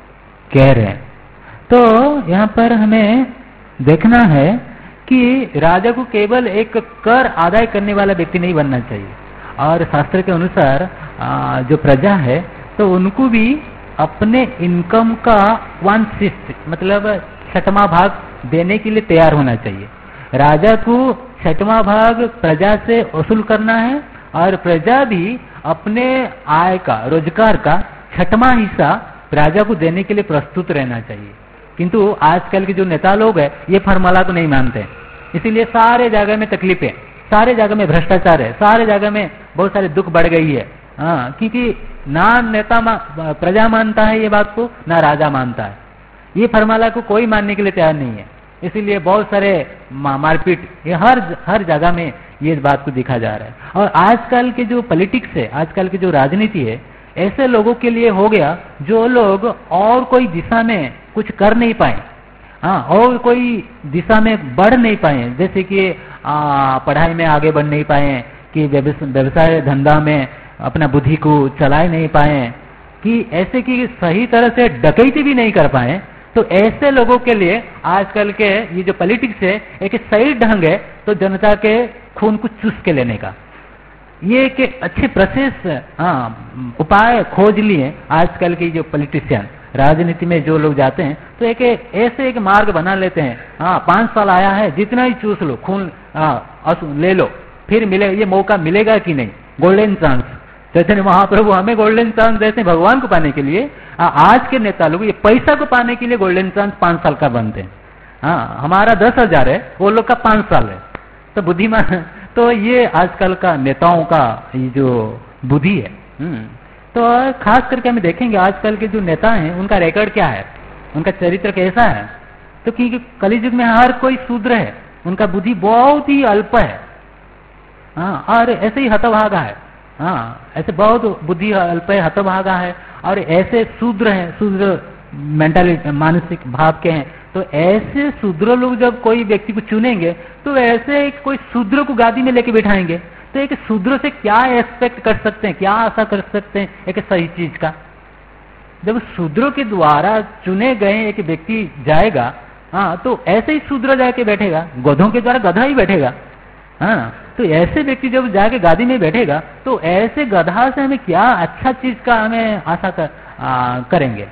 A: कह रहे हैं। तो यहाँ पर हमें देखना है कि राजा को केवल एक कर आदाय करने वाला व्यक्ति नहीं बनना चाहिए, और शास्त्र के अनुसार जो प्रजा है तो उनको भी अपने इनकम का 1/6 मतलब 6वां भाग देने के लिए तैयार होना चाहिए। राजा को 6वां भाग प्रजा से वसूल करना है, और प्रजा भी अपने आय का, रोजगार का 6वां हिस्सा प्रजा को देने के लिए प्रस्तुत रहना चाहिए। किंतु आजकल के जो नेता लोग हैं ये फॉर्मूला को नहीं मानते, इसीलिए सारे जगह में तकलीफ है, सारे जगह में भ्रष्टाचार है, सारे जगह में बहुत सारे दुख बढ़ गई है। क्योंकि ना नेता प्रजा मानता है ये बात को, ना राजा मानता है, ये फॉर्मूला को कोई मानने के लिए तैयार नहीं है। इसीलिए बहुत सारे मारपीट ये हर जगह में ये बात को दिखा जा रहा है। और आजकल के जो पॉलिटिक्स है, आजकल की जो राजनीति है, ऐसे लोगों के लिए हो गया जो लोग और कोई दिशा में कुछ कर नहीं पाए, हाँ, और कोई दिशा में बढ़ नहीं पाए, जैसे कि पढ़ाई में आगे बढ़ नहीं पाए, कि व्यवसाय धंधा में अपना बुद्धि को चला नहीं पाए, कि ऐसे कि सही तरह से डकैती भी नहीं कर पाए, तो ऐसे लोगों के लिए आजकल के ये जो पॉलिटिक्स है एक सही ढंग है, तो जनता के खून को चूस के लेने का ये एक अच्छे प्रोसेस उपाय खोज लिए आजकल के जो पॉलिटिशियन राजनीति में जो लोग जाते हैं, तो एक ऐसे एक मार्ग बना लेते हैं। 5 साल आया है, जितना ही चूस लो, खून ले लो, फिर ये मौका मिलेगा कि नहीं, गोल्डन चांस। चैतन्य महाप्रभु हमें गोल्डन चांस देते हैं भगवान को पाने के लिए। आज के नेता लोग ये पैसा को पाने के लिए गोल्डन चांस 5 साल का बनते हैं। हमारा 10,000 है, वो लोग का 5 साल है। तो बुद्धिमान, तो ये आजकल का नेताओं का ये जो बुद्धि है। तो खास करके हम देखेंगे आजकल के जो नेता हैं उनका रिकॉर्ड क्या है, उनका चरित्र कैसा है। तो क्योंकि कलियुग में हर कोई शूद्र है, उनका बुद्धि बहुत ही अल्प है। और ऐसे ही हतभागा है। ऐसे बहुत बुद्धि अल्प है, हतभागा है, और ऐसे शूद्र हैं, शूद्र मेंटालिटी मानसिक भाव के हैं। तो ऐसे शूद्र लोग जब कोई व्यक्ति को चुनेंगे, तो ऐसे कोई शूद्र को गादी में लेके बिठाएंगे, तो एक शूद्र से क्या एक्सपेक्ट कर सकते हैं, क्या आशा कर सकते हैं एक सही चीज का। जब शूद्रों के द्वारा चुने गए एक व्यक्ति जाएगा, तो ऐसे ही शूद्र जाके बैठेगा, गधों के द्वारा गधा ही बैठेगा। तो ऐसे व्यक्ति जब जाके गादी में बैठेगा, तो ऐसे गधा से हमें क्या अच्छा चीज का हमें आशा करेंगे।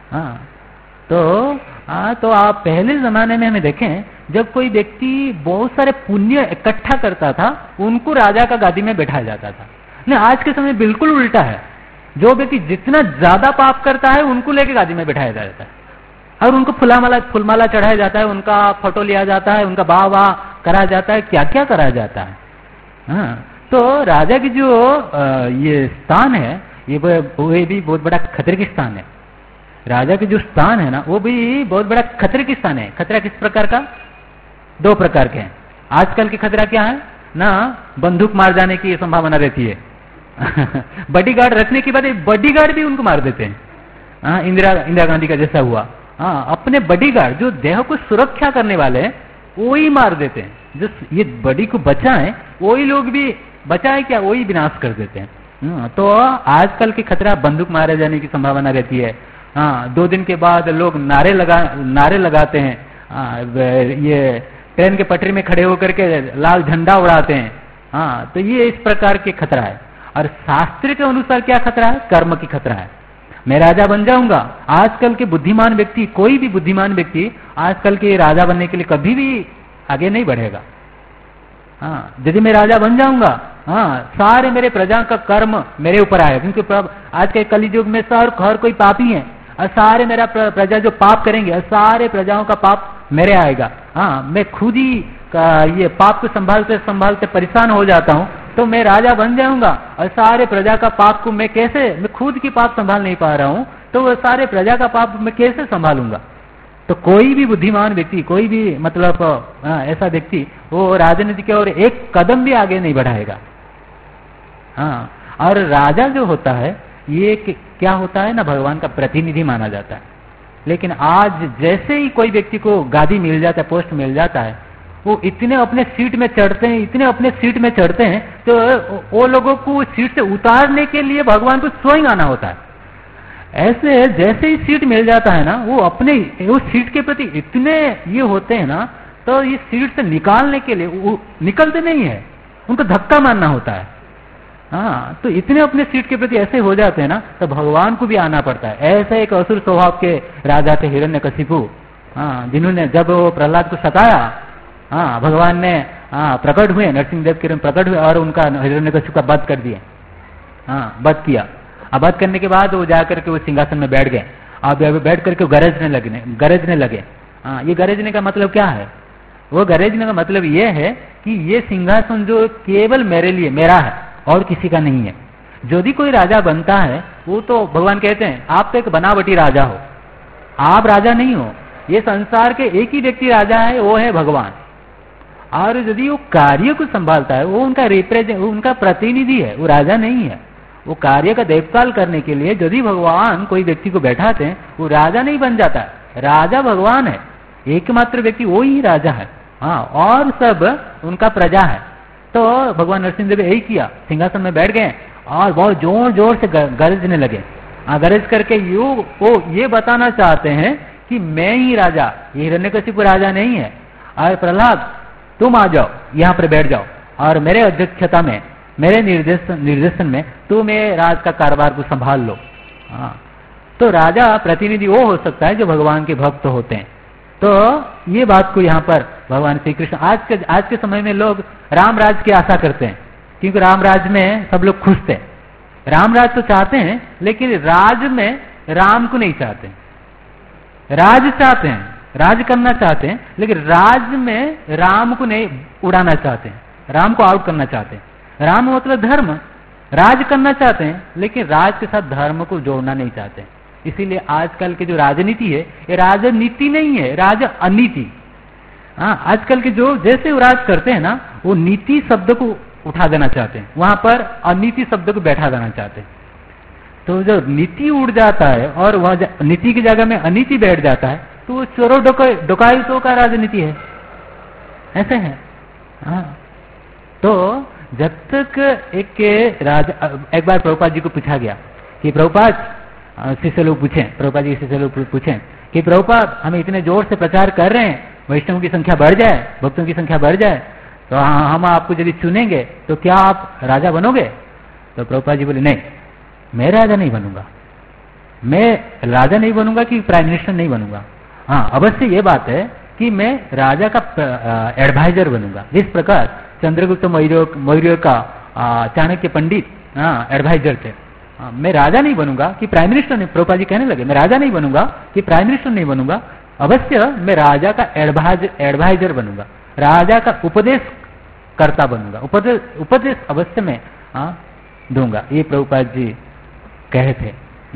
A: तो आप पहले जमाने में हमें देखें, जब कोई व्यक्ति बहुत सारे पुण्य इकट्ठा करता था, उनको राजा का गादी में बैठाया जाता था। नहीं, आज के समय बिल्कुल उल्टा है। जो व्यक्ति जितना ज्यादा पाप करता है, उनको लेके गादी में बैठाया जाता है, और उनको फुलमाला चढ़ाया जाता है, उनका फोटो लिया जाता है, उनका वाह करा जाता है, क्या क्या करा जाता है। तो राजा की जो ये स्थान है, ये भी बहुत बड़ा खतरे की स्थान है। राजा के जो स्थान है ना, वो भी बहुत बड़ा खतरे की स्थान है। खतरा किस प्रकार का? 2 प्रकार के हैं। आजकल की खतरा क्या है ना, बंदूक मार जाने की संभावना रहती है। बॉडीगार्ड रखने के बाद बॉडीगार्ड भी उनको मार देते हैं। इंदिरा गांधी का जैसा हुआ। अपने बॉडीगार्ड जो देह को सुरक्षा करने वाले हैं, वो ही मार देते हैं। जो ये बॉडी को बचाए, वही लोग भी बचाए क्या, वही विनाश कर देते हैं। तो आजकल की खतरा बंदूक मारे जाने की संभावना रहती है। 2 दिन के बाद लोग नारे लगाते हैं, ये ट्रेन के पटरी में खड़े होकर के लाल झंडा उड़ाते हैं। तो ये इस प्रकार के खतरा है। और शास्त्र के अनुसार क्या खतरा है? कर्म की खतरा है। मैं राजा बन जाऊंगा। आजकल के बुद्धिमान व्यक्ति, कोई भी बुद्धिमान व्यक्ति आजकल के राजा बनने के लिए कभी भी आगे नहीं बढ़ेगा। यदि मैं राजा बन जाऊंगा, सारे मेरे प्रजा का कर्म मेरे ऊपर आएगा, क्योंकि आज के कलियुग में हर कोई पापी है, और सारे मेरा प्रजा जो पाप करेंगे, और सारे प्रजाओं का पाप मेरे आएगा। मैं खुद ही ये पाप को संभालते संभालते परेशान हो जाता हूं, तो मैं राजा बन जाऊंगा, और सारे प्रजा का पाप को मैं खुद की पाप संभाल नहीं पा रहा हूं, तो वो सारे प्रजा का पाप मैं कैसे संभालूंगा। तो कोई भी बुद्धिमान व्यक्ति, कोई भी मतलब ऐसा व्यक्ति, वो राजनीति की ओर एक कदम भी आगे नहीं बढ़ाएगा। और राजा जो होता है, ये क्या होता है ना, भगवान का प्रतिनिधि माना जाता है। लेकिन आज जैसे ही कोई व्यक्ति को गादी मिल जाता है, पोस्ट मिल जाता है, वो इतने अपने सीट में चढ़ते हैं, तो वो लोगों को सीट से उतारने के लिए भगवान को स्वयं आना होता है। ऐसे जैसे ही सीट मिल जाता है ना, वो सीट के प्रति इतने ये होते हैं ना, तो ये सीट से निकालने के लिए वो निकलते नहीं है, उनको धक्का मारना होता है। तो इतने अपने सीट के प्रति ऐसे हो जाते हैं ना, तो भगवान को भी आना पड़ता है। ऐसे एक असुर स्वभाव के राजा थे हिरण्यकशिपु, जिन्होंने जब वो प्रहलाद को सताया, भगवान ने प्रकट हुए, नरसिंहदेव के प्रकट हुए, और उनका हिरण्यकशिपु का वध कर दिए। वध किया। अब वध करने के बाद वो जाकर के वो सिंहासन में बैठ गए। अब बैठ करके गरजने लगे। ये गरजने का मतलब क्या है? वो गरजने का मतलब ये है कि ये सिंहासन जो केवल मेरे लिए, मेरा है, और किसी का नहीं है। यदि कोई राजा बनता है, वो तो भगवान कहते हैं आप तो एक बनावटी राजा हो, आप राजा नहीं हो। ये संसार के एक ही व्यक्ति राजा है, वो है भगवान। और यदि वो कार्य को संभालता है, वो उनका प्रतिनिधि है, वो राजा नहीं है। वो कार्य का देखभाल करने के लिए यदि भगवान कोई व्यक्ति को बैठाते हैं, वो राजा नहीं बन जाता। राजा भगवान है, एकमात्र व्यक्ति वो ही राजा है। हाँ, और सब उनका प्रजा है। तो भगवान नरसिंह देव यही किया, सिंहासन में बैठ गए और बहुत जोर जोर से गरजने लगे। गरज करके वो ये बताना चाहते हैं कि मैं ही राजा, ये हिरण्यकशिपु राजा नहीं है। और प्रहलाद तुम आ जाओ, यहाँ पर बैठ जाओ और मेरे अध्यक्षता में, मेरे निर्देशन में तुम ये राज का कारोबार को संभाल लो। हाँ, तो राजा प्रतिनिधि वो हो सकता है जो भगवान के भक्त होते हैं। तो ये बात को यहाँ पर भगवान श्री कृष्ण आज के समय में लोग राम राज की आशा करते हैं, क्योंकि राम राज में सब लोग खुश थे। राम राज तो चाहते हैं, लेकिन राज में राम को नहीं चाहते। राज चाहते हैं, राज करना चाहते हैं, लेकिन राज में राम को नहीं उड़ाना चाहते हैं, राम को आउट करना चाहते हैं। राम मतलब धर्म, राज करना चाहते हैं, लेकिन राज के साथ धर्म को जोड़ना नहीं चाहते। इसीलिए आजकल की जो राजनीति है, ये राजनीति नहीं है, राज अनीति। हाँ, आजकल के जो जैसे वो राज करते हैं ना, वो नीति शब्द को उठा देना चाहते हैं, वहां पर अनीति शब्द को बैठा देना चाहते हैं। तो जब नीति उड़ जाता है और वह नीति की जगह में अनीति बैठ जाता है, तो वो चोरों डकैतों का राजनीति है, ऐसे है। हाँ, तो जब तक एक बार प्रभुपाद जी को पूछा गया कि प्रभुपाद, शिष्य लोग पूछे, प्रभुपाद जी शिष्य लोग पूछे कि प्रभुपाद हम इतने जोर से प्रचार कर रहे हैं, वैष्णवों की संख्या बढ़ जाए, भक्तों की संख्या बढ़ जाए, तो हम आपको यदि चुनेंगे तो क्या आप राजा बनोगे? तो प्रभुपाद जी बोले नहीं, मैं राजा नहीं बनूंगा, मैं राजा नहीं बनूंगा कि प्राइम मिनिस्टर नहीं बनूंगा। हाँ, अवश्य ये बात है कि मैं राजा का एडवाइजर बनूंगा, जिस प्रकार चंद्रगुप्त मौर्य का चाणक्य पंडित एडवाइजर थे। मैं राजा नहीं बनूंगा कि प्राइम मिनिस्टर नहीं। प्रभुपाद जी कहने लगे मैं राजा नहीं बनूंगा कि प्राइम मिनिस्टर नहीं बनूंगा, अवश्य मैं राजा का एडवाइजर बनूंगा, राजा का उपदेश करता बनूंगा, उपदेश अवश्य में दूंगा, ये प्रभुपाद जी कहे थे।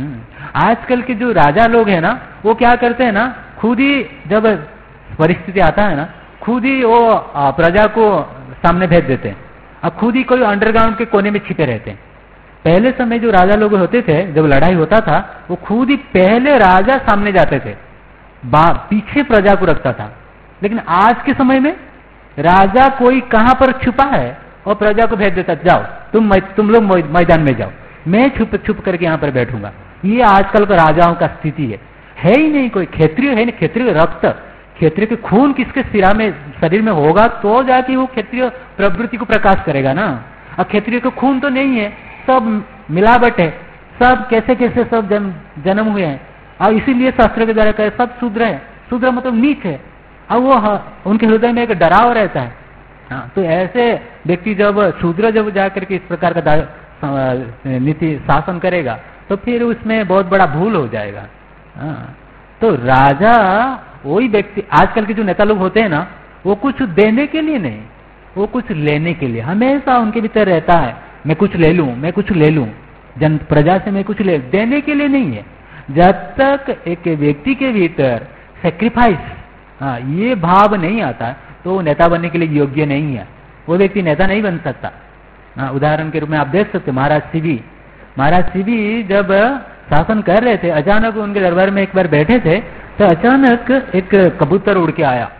A: आजकल के जो राजा लोग हैं ना, वो क्या करते हैं ना, खुद ही जब परिस्थिति आता है ना, खुद ही वो प्रजा को सामने भेज देते हैं, अब खुद ही कोई अंडरग्राउंड के कोने में छिपे रहते हैं। पहले समय जो राजा लोग होते थे, जब लड़ाई होता था, वो खुद ही पहले राजा सामने जाते थे, पीछे प्रजा को रखता था। लेकिन आज के समय में राजा कोई कहां पर छुपा है और प्रजा को भेज देता, जाओ तुम लोग मैदान में जाओ, मैं छुप करके यहां पर बैठूंगा। ये आजकल का राजाओं का स्थिति है ही नहीं कोई क्षत्रिय है नहीं, क्षत्रिय रक्त, क्षत्रिय के खून किसके शरीर में होगा तो जाके वो क्षत्रिय प्रवृत्ति को प्रकाश करेगा ना। अब क्षत्रिय का खून तो नहीं है, सब मिलावट है, सब कैसे कैसे सब जन्म हुए हैं, और इसीलिए शास्त्र के द्वारा कहे सब शूद्र है। शूद्र मतलब नीच है, अब वो उनके हृदय में एक डराव रहता है। हाँ, तो ऐसे व्यक्ति जब शूद्र जब जाकर के इस प्रकार का नीति शासन करेगा, तो फिर उसमें बहुत बड़ा भूल हो जाएगा। हाँ, तो राजा वही व्यक्ति, आजकल के जो नेता लोग होते हैं ना, वो कुछ देने के लिए नहीं, वो कुछ लेने के लिए हमेशा उनके भीतर रहता है, मैं कुछ ले लूं, मैं कुछ ले लूं, प्रजा से मैं कुछ देने के लिए नहीं है। जब तक एक व्यक्ति के भीतर सेक्रीफाइस, हाँ, ये भाव नहीं आता, तो वो नेता बनने के लिए योग्य नहीं है, वो व्यक्ति नेता नहीं बन सकता। हाँ, उदाहरण के रूप में आप देख सकते महाराज शिवी जब शासन कर रहे थे, अचानक उनके दरबार में एक बार बैठे थे, तो अचानक एक कबूतर उड़ के आया,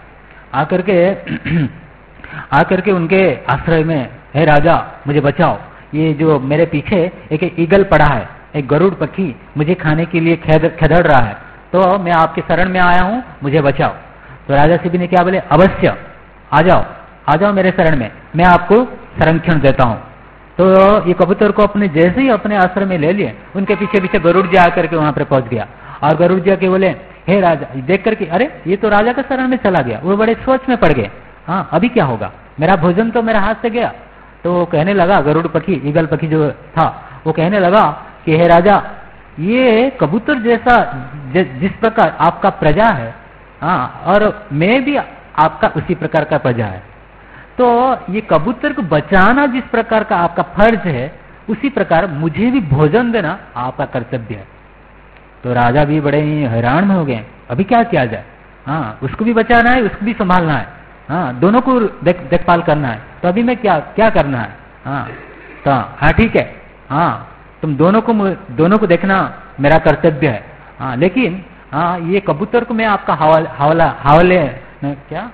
A: आकर के उनके आश्रय में, हे राजा मुझे बचाओ, ये जो मेरे पीछे एक ईगल पड़ा है, एक गरुड़ पक्षी मुझे खाने के लिए खदेड़ रहा है, तो मैं आपके शरण में आया हूं, मुझे बचाओ। तो राजा शिवी ने क्या बोले, अवश्य आ जाओ मेरे शरण में, मैं आपको संरक्षण देता हूं। तो ये कबूतर को जैसे ही अपने आश्रम में ले लिए, उनके पीछे पीछे गरुड़ जी आकर के वहां पर पहुंच गया, और गरुड़ जी आके बोले हे राजा, देख करके अरे ये तो राजा का शरण में चला गया, वो बड़े सोच में पड़ गए, हाँ अभी क्या होगा, मेरा भोजन तो मेरा हाथ से गया। तो वो कहने लगा, गरुड़ पक्षी, ईगल पक्षी जो था, वो कहने लगा कि हे राजा, ये कबूतर जैसा जिस प्रकार आपका प्रजा है, हाँ, और मैं भी आपका उसी प्रकार का प्रजा है, तो ये कबूतर को बचाना जिस प्रकार का आपका फर्ज है, उसी प्रकार मुझे भी भोजन देना आपका कर्तव्य है। तो राजा भी बड़े ही हैरान में हो गए, अभी क्या किया जाए, हाँ उसको भी बचाना है, उसको भी संभालना है, हाँ दोनों को देखभाल करना है, तो अभी मैं क्या करना है। हाँ तो हाँ ठीक है, हाँ तुम दोनों को देखना मेरा कर्तव्य है, हाँ लेकिन हाँ, ये कबूतर को मैं आपका हवाले क्या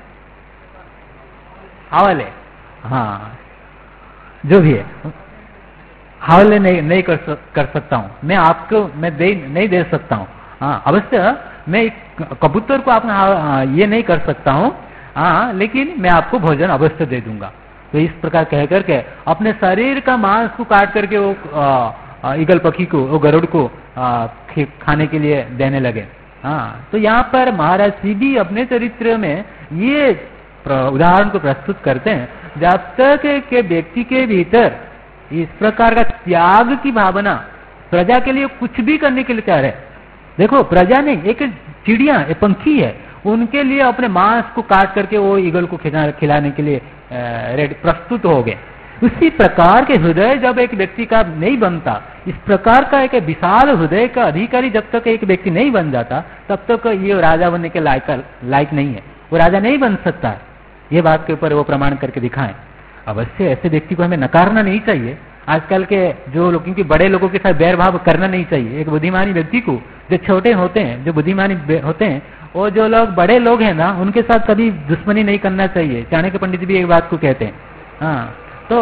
A: हवाले, हाँ जो भी है, हवाले नहीं कर सकता हूँ मैं आपको, मैं नहीं दे सकता हूँ। हाँ, अवश्य मैं कबूतर को आपका ये नहीं कर सकता हूँ, हाँ, लेकिन मैं आपको भोजन अवश्य दे दूंगा। तो इस प्रकार कह करके अपने शरीर का मांस को काट करके वो ईगल पक्षी को, वो गरुड़ को खाने के लिए देने लगे। हाँ, तो यहाँ पर महाराज सीधी अपने चरित्र में ये उदाहरण को प्रस्तुत करते हैं, जब तक के व्यक्ति के भीतर इस प्रकार का त्याग की भावना, प्रजा के लिए कुछ भी करने के लिए तैयार है। देखो, प्रजा नहीं, एक चिड़िया, एक पंखी है, उनके लिए अपने मांस को काट करके वो ईगल को खिलाने के लिए प्रस्तुत हो गए। उसी प्रकार के हृदय जब एक व्यक्ति का नहीं बनता, इस प्रकार का एक विशाल हृदय का अधिकारी जब तक एक व्यक्ति नहीं बन जाता, तब तक ये राजा बनने के लायक नहीं है, वो राजा नहीं बन सकता है। ये बात के ऊपर वो प्रमाण करके दिखाएं। अवश्य ऐसे व्यक्ति को हमें नकारना नहीं चाहिए। आजकल के जो लोग, क्योंकि बड़े लोगों के साथ बैरभाव करना नहीं चाहिए। एक बुद्धिमानी व्यक्ति को, जो छोटे होते हैं, जो बुद्धिमानी होते हैं, वो जो लोग बड़े लोग हैं ना, उनके साथ कभी दुश्मनी नहीं करना चाहिए। चाणक्य पंडित भी एक बात को कहते हैं। हाँ, तो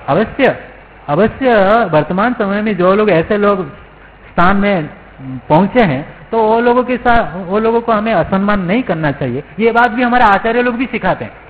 A: अवश्य वर्तमान समय में जो लोग ऐसे लोग स्थान में पहुंचे हैं, तो वो लोगों के साथ, वो लोगों को हमें असम्मान नहीं करना चाहिए। ये बात भी हमारे आचार्य लोग भी सिखाते हैं।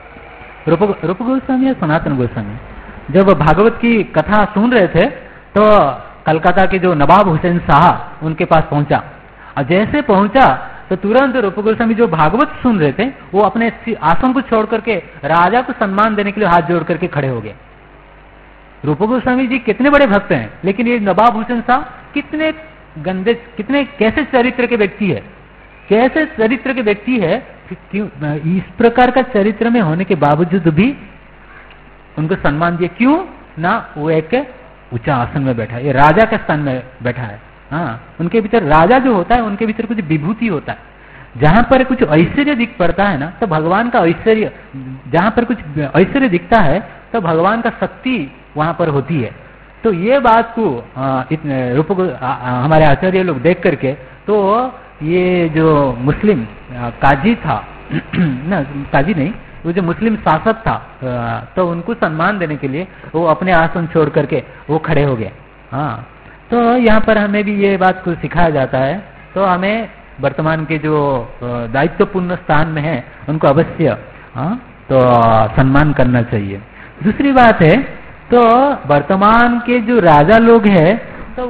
A: रूप गोस्वामी या सनातन गोस्वामी जब भागवत की कथा सुन रहे थे, तो कलकत्ता के जो नवाब हुसैन शाह उनके पास पहुंचा, और जैसे पहुंचा तो तुरंत रूप गोस्वामी जो भागवत सुन रहे थे, वो अपने आसन को छोड़ करके राजा को सम्मान देने के लिए हाथ जोड़ करके खड़े हो गए। रूप गोस्वामी जी कितने बड़े भक्त हैं, लेकिन ये नवाब हुसैन शाह कितने गंदे, कितने कैसे चरित्र के व्यक्ति है, कैसे चरित्र के व्यक्ति है। क्यों इस प्रकार का चरित्र में होने के बावजूद भी उनको सम्मान दिया? क्यों ना, वो एक ऊंचा आसन में बैठा है, ये राजा के स्थान में बैठा है। हाँ, उनके भीतर राजा जो होता है, उनके भीतर कुछ विभूति होता है। जहां पर कुछ ऐश्वर्य दिख पड़ता है ना, तो भगवान का ऐश्वर्य, जहां पर कुछ ऐश्वर्य दिखता है तो भगवान का शक्ति वहां पर होती है। तो ये बात को हमारे आचार्य लोग देख करके, तो ये जो मुस्लिम काजी था ना, काजी नहीं, वो जो मुस्लिम शासक था, तो उनको सम्मान देने के लिए वो अपने आसन छोड़ करके वो खड़े हो गए। हाँ, तो यहाँ पर हमें भी ये बात को सिखाया जाता है। तो हमें वर्तमान के जो दायित्वपूर्ण स्थान में है, उनको अवश्य तो सम्मान करना चाहिए। दूसरी बात है, तो वर्तमान के जो राजा लोग हैं, तो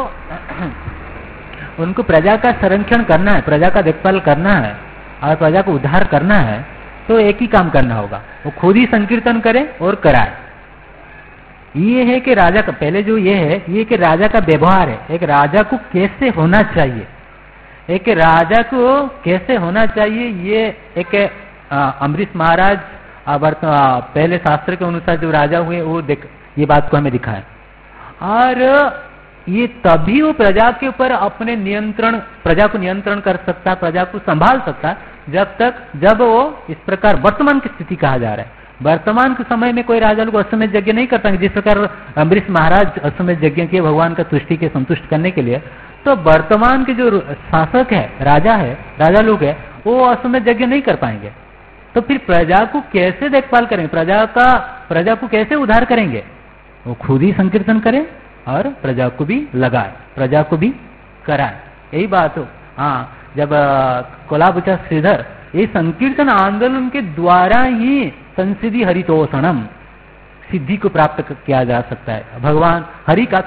A: उनको प्रजा का संरक्षण करना है, प्रजा का देखभाल करना है और प्रजा को उद्धार करना है। तो एक ही काम करना होगा, वो खुद ही संकीर्तन करे और कराए। ये है कि राजा का, पहले जो ये है, ये कि राजा का व्यवहार है, एक राजा को कैसे होना चाहिए, एक राजा को कैसे होना चाहिए, ये एक अम्बरीश महाराज पहले शास्त्र के अनुसार जो राजा हुए, वो ये बात को हमें दिखाया। और ये तभी वो प्रजा के ऊपर अपने प्रजा को नियंत्रण कर सकता, प्रजा को संभाल सकता, जब वो इस प्रकार वर्तमान की स्थिति कहा जा रहा है। वर्तमान के समय में कोई राजा लोग अश्वमेध यज्ञ नहीं कर पाएंगे, जिस प्रकार अम्बरीश महाराज अश्वमेध यज्ञ किए भगवान का तुष्टि के संतुष्ट करने के लिए। तो वर्तमान के जो शासक है, राजा लोग है, वो अश्वमेध यज्ञ नहीं कर पाएंगे। तो फिर प्रजा को कैसे देखभाल करेंगे, प्रजा को कैसे उद्धार करेंगे? वो खुद ही संकीर्तन करें और प्रजा को भी लगाए, प्रजा को भी कराए। यही बात हो। हाँ, जब कोलाबुचा श्रीधर, ये संकीर्तन आंदोलन के द्वारा ही संसिद्धि हरितोषणम, सिद्धि को प्राप्त किया जा सकता है। भगवान हरि का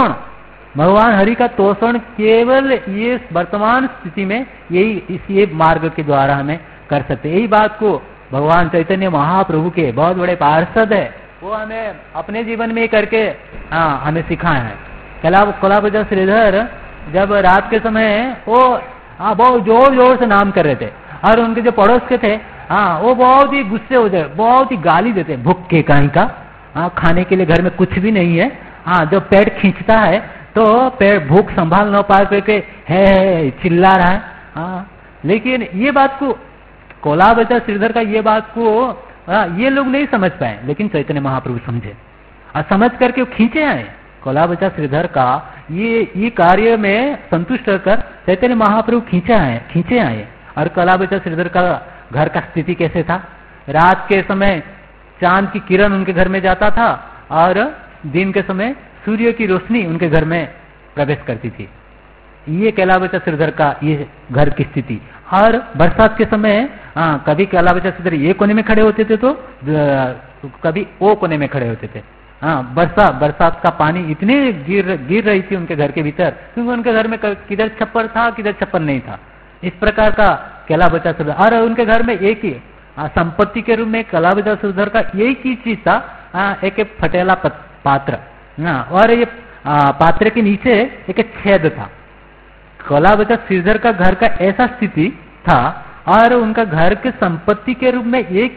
A: तोषण केवल ये वर्तमान स्थिति में ये मार्ग के द्वारा हमें कर सकते। यही बात को भगवान चैतन्य महाप्रभु के बहुत बड़े पार्षद है, वो हमें अपने जीवन में करके हमें सिखाए हैं। कोलाबुचा श्रीधर जब रात के समय वो बहुत जोर जोर से नाम कर रहे थे, और उनके जो पड़ोस के थे, वो बहुत ही गुस्से हो जाए, बहुत ही गाली देते, भूख के कहीं का, खाने के लिए घर में कुछ भी नहीं है। जब पेट खींचता है तो पेट भूख संभाल न पा करके है चिल्ला रहा है। लेकिन ये बात को कोलाबुचा श्रीधर का ये बात को ये लोग नहीं समझ पाए, लेकिन चैतन्य महाप्रभु समझे और समझ करके वो खींचे आए कलाबचा श्रीधर का ये कार्य में संतुष्ट होकर चैतन्य महाप्रभु खींचे आए। और कलाबचा श्रीधर का घर का स्थिति कैसे था? रात के समय चांद की किरण उनके घर में जाता था और दिन के समय सूर्य की रोशनी उनके घर में प्रवेश करती थी। ये कलाबचा श्रीधर का ये घर की स्थिति। और बरसात के समय कभी कलाबचा श्रीधर ये कोने में खड़े होते थे तो कभी वो कोने में खड़े होते थे। बरसात का पानी इतने गिर रही थी उनके घर के भीतर, क्योंकि उनके घर में किधर छप्पर था किधर छप्पर नहीं था। इस प्रकार का कलाबचा श्रीधर। और उनके घर में एक ही संपत्ति के रूप में कलाबचा श्रीधर का एक ही चीज था, एक फटेला पात्र। और ये पात्र के नीचे एक छेद था। कलाबचा श्रीधर का घर का ऐसा स्थिति था और उनका घर के संपत्ति के रूप में एक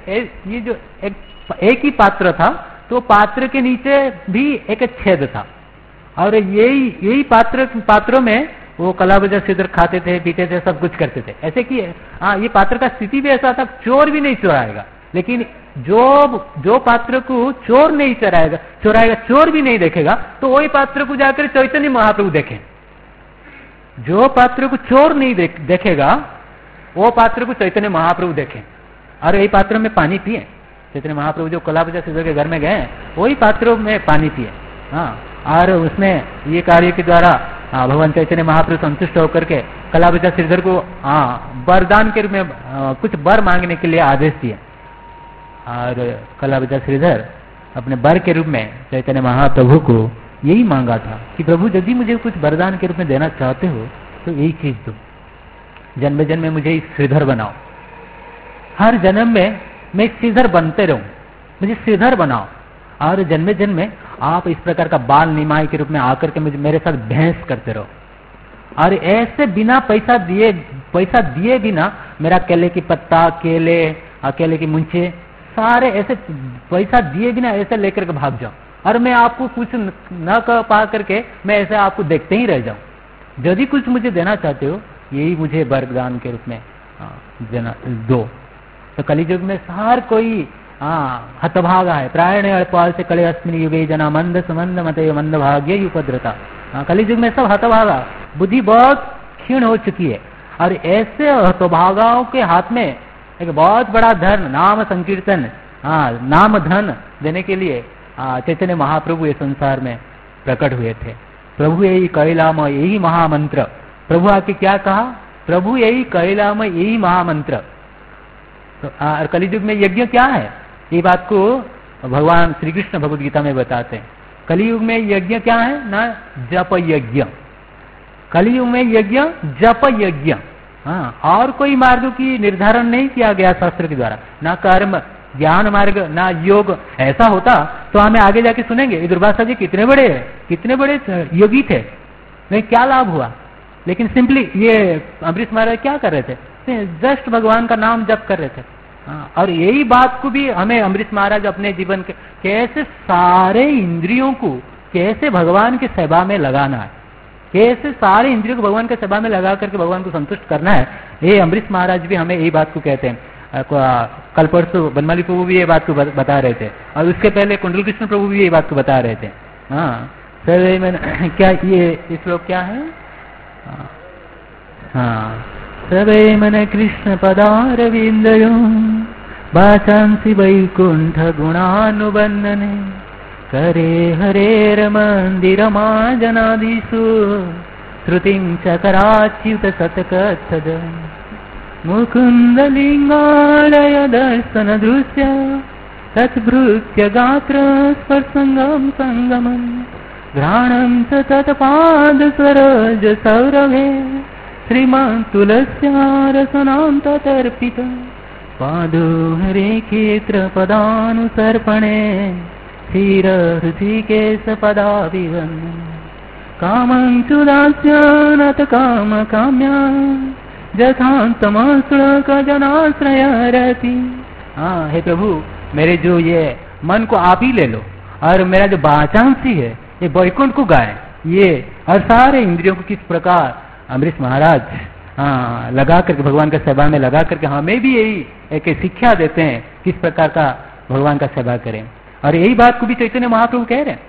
A: ही पात्र था, तो पात्र के नीचे भी एक छेद था। और यही पात्रों में वो कलाबचा श्रीधर खाते थे, पीते थे, सब कुछ करते थे। ऐसे कि ये पात्र का स्थिति भी ऐसा था, चोर भी नहीं चुराएगा। लेकिन जो पात्र को चोर नहीं चुराएगा, चोर भी नहीं देखेगा, तो वही पात्र को जाकर चैतन्य महाप्रभु देखें। जो पात्र को चोर नहीं देखेगा, वो पात्र को चैतन्य महाप्रभु देखें। और यही पात्र में पानी पिए। चैतन्य महाप्रभु जो कलाबचा श्रीधर के घर में गए, वही पात्रों में पानी पिए। और उसमें ये कार्य के द्वारा भगवान चैतन्य महाप्रभु संतुष्ट होकर के कलाबचा श्रीधर को वरदान के रूप में कुछ वर मांगने के लिए आदेश दिए। और कलाबचा श्रीधर अपने वर के रूप में चैतन्य महाप्रभु को यही मांगा था कि प्रभु यदि मुझे कुछ वरदान के रूप में देना चाहते हो तो यही चीज दो, जन्म जन्म में मुझे श्रीधर बनाओ। हर जन्म में मैं श्रीधर बनते रहूं, मुझे श्रीधर बनाओ। और जन्म जन्म में आप इस प्रकार का बाल निमाई के रूप में आकर के मुझे मेरे साथ बहस करते रहो। और ऐसे बिना पैसा दिए बिना मेरा केले की पत्ता, केले की मुंचे, सारे ऐसे पैसा दिए बिना ऐसे लेकर के भाग जाओ। और मैं आपको कुछ न कर पा करके मैं ऐसे आपको देखते ही रह जाऊं। यदि कुछ मुझे देना चाहते हो, यही मुझे वरदान के रूप में देना दो। तो कलियुग में हर कोई हतभागा है। प्रायण अल्पाल से कले अस्मिन युगे जना मंद सुमंद मते मंद भाग्य उपद्रता। कलियुग में सब हतभागा, बुद्धि बहुत क्षीण हो चुकी है। और ऐसे हतभागाओं के हाथ में एक बहुत बड़ा धन, नाम संकीर्तन, नाम धन देने के लिए चैतन्य महाप्रभु ये संसार में प्रकट हुए थे। प्रभु यही कैलाम, यही महामंत्र। प्रभु आके क्या कहा? प्रभु यही कैलाम, यही महामंत्र। और कलियुग में यज्ञ क्या है? ये बात को भगवान श्री कृष्ण भगवद गीता में बताते हैं। कलियुग में यज्ञ क्या है? ना जप यज्ञ। कलियुग में यज्ञ जप यज्ञ। और कोई मार्ग की निर्धारण नहीं किया गया शास्त्र के द्वारा, ना कर्म ज्ञान मार्ग, ना योग। ऐसा होता तो हमें आगे जाके सुनेंगे ये दुर्वासा जी कितने बड़े योगी थे, नहीं क्या लाभ हुआ। लेकिन सिंपली ये अमरीश महाराज क्या कर रहे थे? जस्ट भगवान का नाम जप कर रहे थे। और यही बात को भी हमें अमरीश महाराज अपने जीवन के कैसे सारे इंद्रियों को कैसे भगवान की सेवा में लगाना है, कैसे सारे इंद्रियों को भगवान की सेवा में लगा करके भगवान को संतुष्ट करना है, ये अमरीश महाराज भी हमें यही बात को कहते हैं। कल परसों बनमाली प्रभु भी ये बात को बता रहे थे, और उसके पहले कुंडल कृष्ण प्रभु भी ये बात को बता रहे थे। सर मैंने क्या ये श्लोक क्या है? सवै मन कृष्ण पदारविंदयो वाचांसि वैकुंठ गुणानुबंधने करे हरेर मंदिरमाजनादिषु श्रुतिं चकराच्युत सतकथद मुकुन्दलिङ्गालय दर्शन दृश्य तत्भृत्य गात्र स्पर्शंगम संगमम् घ्राणं च तत्पाद सरोज सौरभे श्रीमान् तुलस्यारसनां ततर्पित पादो हरे क्षेत्र पदानुसर्पणे क्षीर हृषिकेश पदाभिवन्दनं कामं च दास्यानत काम काम्या जथान्तमश्लोक जनाश्रय रति। हे प्रभु, मेरे जो ये मन को आप ही ले लो, और मेरा जो वाचांसी है ये वैकुंठ को गाए। ये और सारे इंद्रियों को किस प्रकार अमरीश महाराज लगा करके भगवान का सेवा में लगा करके हमें भी यही एक शिक्षा देते हैं किस प्रकार का भगवान का सेवा करें। और यही बात को भी चैतन्य महाप्रभु कह रहे हैं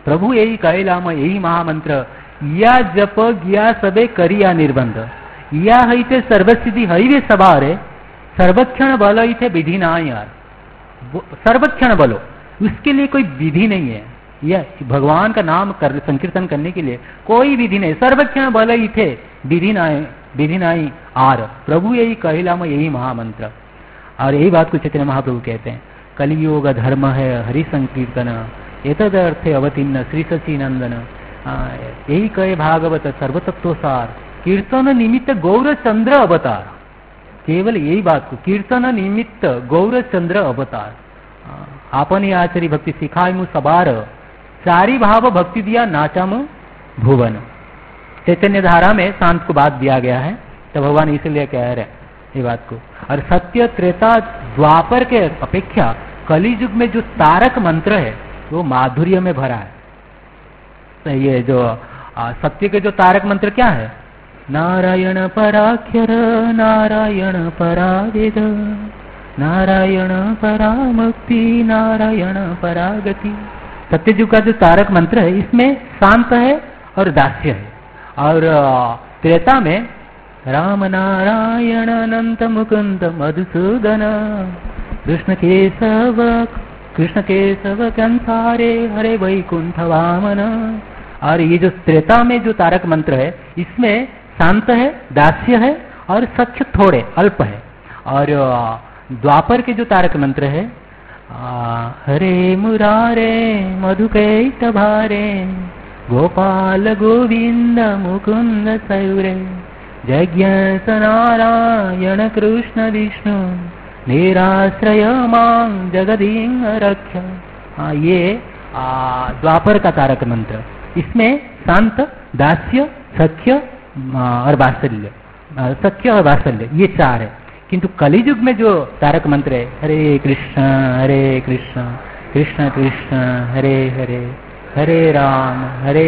A: प्रभु यही कहलाम यही महामंत्र या जप या सबे करिया निर्बंध या हईते सर्वसिद्धि हईवे सवारे सर्वक्षण बल इथे विधि ना यार सर्वक्षण बलो उसके लिए कोई विधि नहीं है। यह भगवान का नाम संकीर्तन करने के लिए कोई विधि नहीं। सर्वक्षण बल इथे विधि नाई आर प्रभु यही कहलाम यही महामंत्र। और यही बात को चैतन्य महाप्रभु कहते हैं कलियोग धर्म है हरि संकीर्तन एतद अर्थे अवतीर्ण श्री सचिनंदन। यही कहे भागवत सर्वतत्वसार कीर्तन निमित्त गौरचंद्र अवतार। केवल यही बात को कीर्तन निमित्त गौरचंद्र अवतार। आपने आचरी भक्ति सिखाई मु सबार चारी भाव भक्ति दिया नाचाम भुवन। चैतन्य धारा में शांत को बात दिया गया है तो भगवान इसलिए कह रहे ये बात को। और सत्य त्रेता द्वापर के अपेक्षा कली युग में जो तारक मंत्र है वो माधुर्य में भरा है। तो ये जो सत्य के जो तारक मंत्र क्या है नारायण पराक्षर नारायण परावेद नारायण परा मुक्ति नारायण परागति। सत्ययुग का जो तारक मंत्र है इसमें शांत है और दास्य है। और त्रेता में राम नारायण अनंत मुकुंद मधुसूदन कृष्ण केशव कंसारे हरे वैकुंठ वामन। और ये जो त्रेता में जो तारक मंत्र है इसमें शांत है दास्य है और सख्य थोड़े अल्प है। और द्वापर के जो तारक मंत्र है हरे मुरारे मधुकैट भारे गोपाल गोविंद मुकुंद सौरे जज्ञ नारायण कृष्ण विष्णु निराश्रय मां जगदीं रक्षा। ये द्वापर का तारक मंत्र इसमें शांत दास्य सख्य और वात्सल्य सख्य और वात्सल्य ये चार है। किंतु कलियुग में जो तारक मंत्र है हरे कृष्ण कृष्ण कृष्ण हरे हरे हरे राम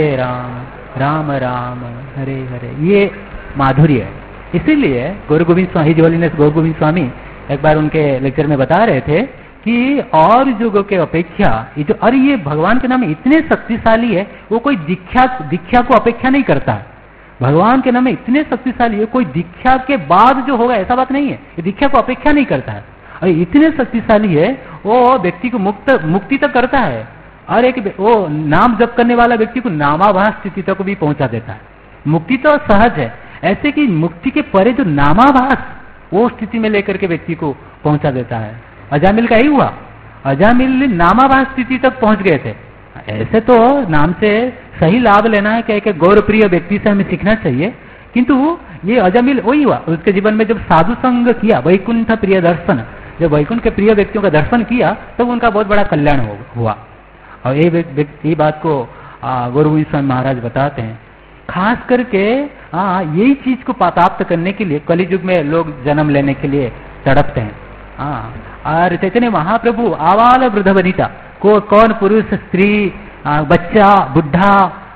A: राम राम हरे हरे ये माधुर्य है। इसीलिए गौर गोविंद स्वामी गौर गोविंद स्वामी एक बार उनके लेक्चर में बता रहे थे कि और युगों के अपेक्षा ये जो और ये भगवान के नाम इतने शक्तिशाली है वो कोई दीक्षा को अपेक्षा नहीं करता है। भगवान के नाम में इतने शक्तिशाली है कोई दीक्षा के बाद जो होगा ऐसा बात नहीं है। ये दीक्षा को अपेक्षा नहीं करता है और इतने शक्तिशाली है वो व्यक्ति को मुक्ति तक करता है। और एक वो नाम जप करने वाला व्यक्ति को नामाभास स्थिति तक भी पहुंचा देता है। मुक्ति तो सहज है ऐसे कि मुक्ति के परे जो नामाभास वो स्थिति में लेकर के व्यक्ति को पहुंचा देता है। अजामिल का ही हुआ अजामिल नामाभास स्थिति तक पहुंच गए थे। ऐसे तो नाम से सही लाभ लेना है कह के गौर प्रिय व्यक्ति से हमें सीखना चाहिए। किंतु ये अजामिल वही हुआ उसके जीवन में जब साधु संग किया वैकुंठ प्रिय दर्शन जब वैकुंठ के प्रिय व्यक्तियों का दर्शन किया तब तो उनका बहुत बड़ा कल्याण हुआ। और ये बात को गौर गोविंद स्वामी महाराज बताते हैं खास करके यही चीज को प्राप्त करने के लिए कलियुग में लोग जन्म लेने के लिए तड़पते हैं। और चैतन्य महाप्रभु आवाल वृद्ध वनिता को कौन पुरुष स्त्री बच्चा बुढ़ा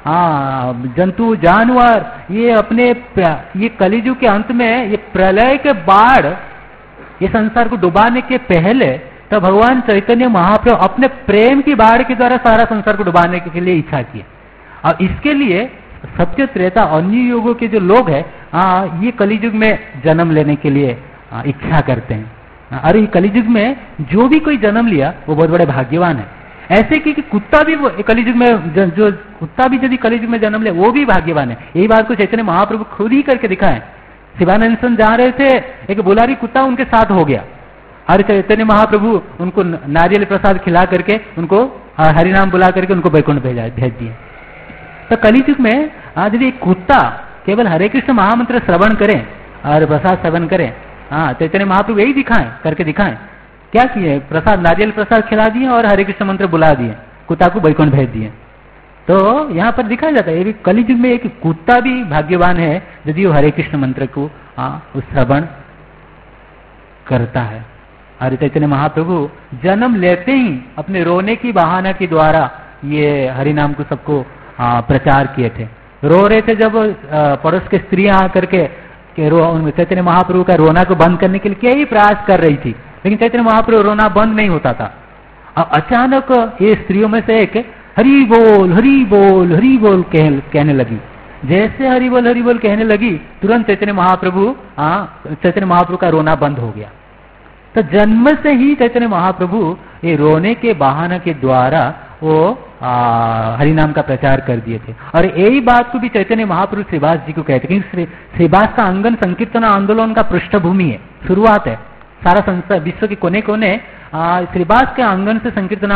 A: जंतु जानवर ये अपने ये कलियुग के अंत में ये प्रलय के बाढ़ ये संसार को डुबाने के पहले तो भगवान चैतन्य महाप्रभु अपने प्रेम की बाढ़ के द्वारा सारा संसार को डुबाने के लिए इच्छा की। और इसके लिए सत्य त्रेता अन्य युगों के जो लोग हैं ये कलियुग में जन्म लेने के लिए इच्छा करते हैं। और ये कलियुग में जो भी कोई जन्म लिया वो बहुत बड़े भाग्यवान है। ऐसे कि कुत्ता भी कलियुग में जो कुत्ता भी यदि कलियुग में जन्म ले वो भी भाग्यवान है। यही बात को चैतन्य महाप्रभु खुद ही करके दिखाए। शिवानंद जा रहे थे एक बुलारी कुत्ता उनके साथ हो गया और चैतन्य महाप्रभु उनको नारियल प्रसाद खिला करके उनको हरिनाम बुला करके उनको वैकुंठ भेज दिए। तो कलियुग में यदि कुत्ता केवल हरे कृष्ण महामंत्र श्रवण करें और प्रसाद सेवन करें चैतन्य महाप्रभु यही दिखाएं करके दिखाएं क्या किए प्रसाद नारियल प्रसाद खिला दिए और हरे कृष्ण मंत्र बुला दिए कुत्ता को वैकुंठ भेज दिए। तो यहाँ पर दिखाया जाता है कलियुग में एक कुत्ता भी भाग्यवान है यदि वो हरे कृष्ण मंत्र को श्रवण करता है। और चैतन्य महाप्रभु जन्म लेते ही अपने रोने की बहाना के द्वारा ये हरिनाम को सबको प्रचार किए थे। रो रहे थे जब पड़ोस के स्त्रियां आकर के चैतन्य महाप्रभु का रोना को बंद करने के लिए क्या ही प्रयास कर रही थी लेकिन चैतन्य महाप्रभु रोना बंद नहीं होता था। और अचानक ये स्त्रियों में से एक हरि बोल हरि बोल हरि बोल कहने लगी। जैसे हरि बोल कहने लगी, तुरंत चैतन्य महाप्रभु का रोना बंद हो गया। तो जन्म से ही चैतन्य महाप्रभु ये रोने के बहाने के द्वारा वो हरि नाम का प्रचार कर दिए थे। और यही बात को भी चैतन्य महाप्रभु श्रीवास जी को कहते हैं, क्योंकि श्रीवास का अंगन संकीर्तन आंदोलन का पृष्ठभूमि है, शुरुआत है। सारा संसार विश्व के कोने कोने श्रीवास के आंगन से संकीर्तन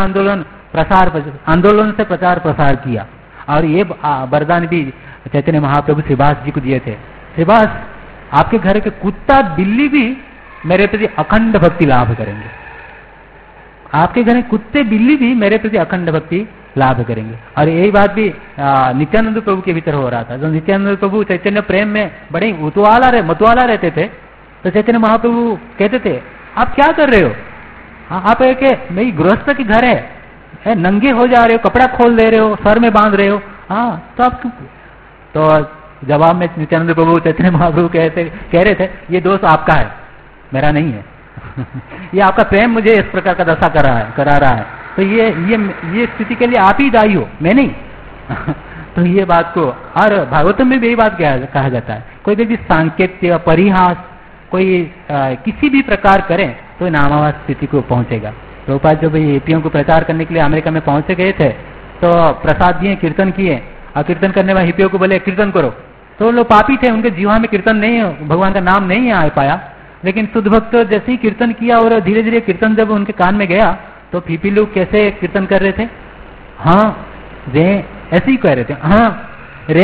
A: आंदोलन से प्रचार प्रसार किया। और ये वरदान भी चैतन्य महाप्रभु श्रीवास जी को दिए थे। श्रीवास, आपके घर के कुत्ता बिल्ली भी मेरे प्रति अखंड भक्ति लाभ करेंगे। आपके घर में कुत्ते बिल्ली भी मेरे प्रति अखंड भक्ति लाभ करेंगे। और यही बात भी नित्यानंद प्रभु के भीतर हो रहा था। तो नित्यानंद प्रभु चैतन्य प्रेम में बड़े मतवाला रहते थे। तो चैतन्य महाप्रभु कहते थे, आप क्या कर रहे हो? आप एक मेरी गृहस्थ की घर है, नंगे हो जा रहे हो, कपड़ा खोल दे रहे हो, सर में बांध रहे हो, तो आप तो जवाब में नित्यानंद प्रभु चैतन्य महाप्रभु कह रहे थे, ये दोष आपका है, मेरा नहीं है। ये आपका प्रेम मुझे इस प्रकार का दशा करा रहा है। तो ये स्थिति के लिए आप ही दायी हो, मैं नहीं। तो ये बात को, और भागवतम में भी यही बात कहा जाता है, कोई व्यक्ति सांकेत्य परिहास कोई किसी भी प्रकार करें तो नामावास स्थिति को पहुंचेगा। प्रभुपाद जब एपीओ को प्रचार करने के लिए अमेरिका में पहुंचे गए थे, तो प्रसाद दिए, कीर्तन किए, और कीर्तन करने वाले हिपियों को बोले कीर्तन करो। तो लोग पापी थे, उनके जीवा में कीर्तन नहीं, भगवान का नाम नहीं आ पाया। लेकिन शुद्ध भक्त जैसे ही कीर्तन किया और धीरे धीरे कीर्तन जब उनके कान में गया, तो पीपी लोग कैसे कीर्तन कर रहे थे, हाँ रे, ऐसे ही कह रहे थे, हाँ रे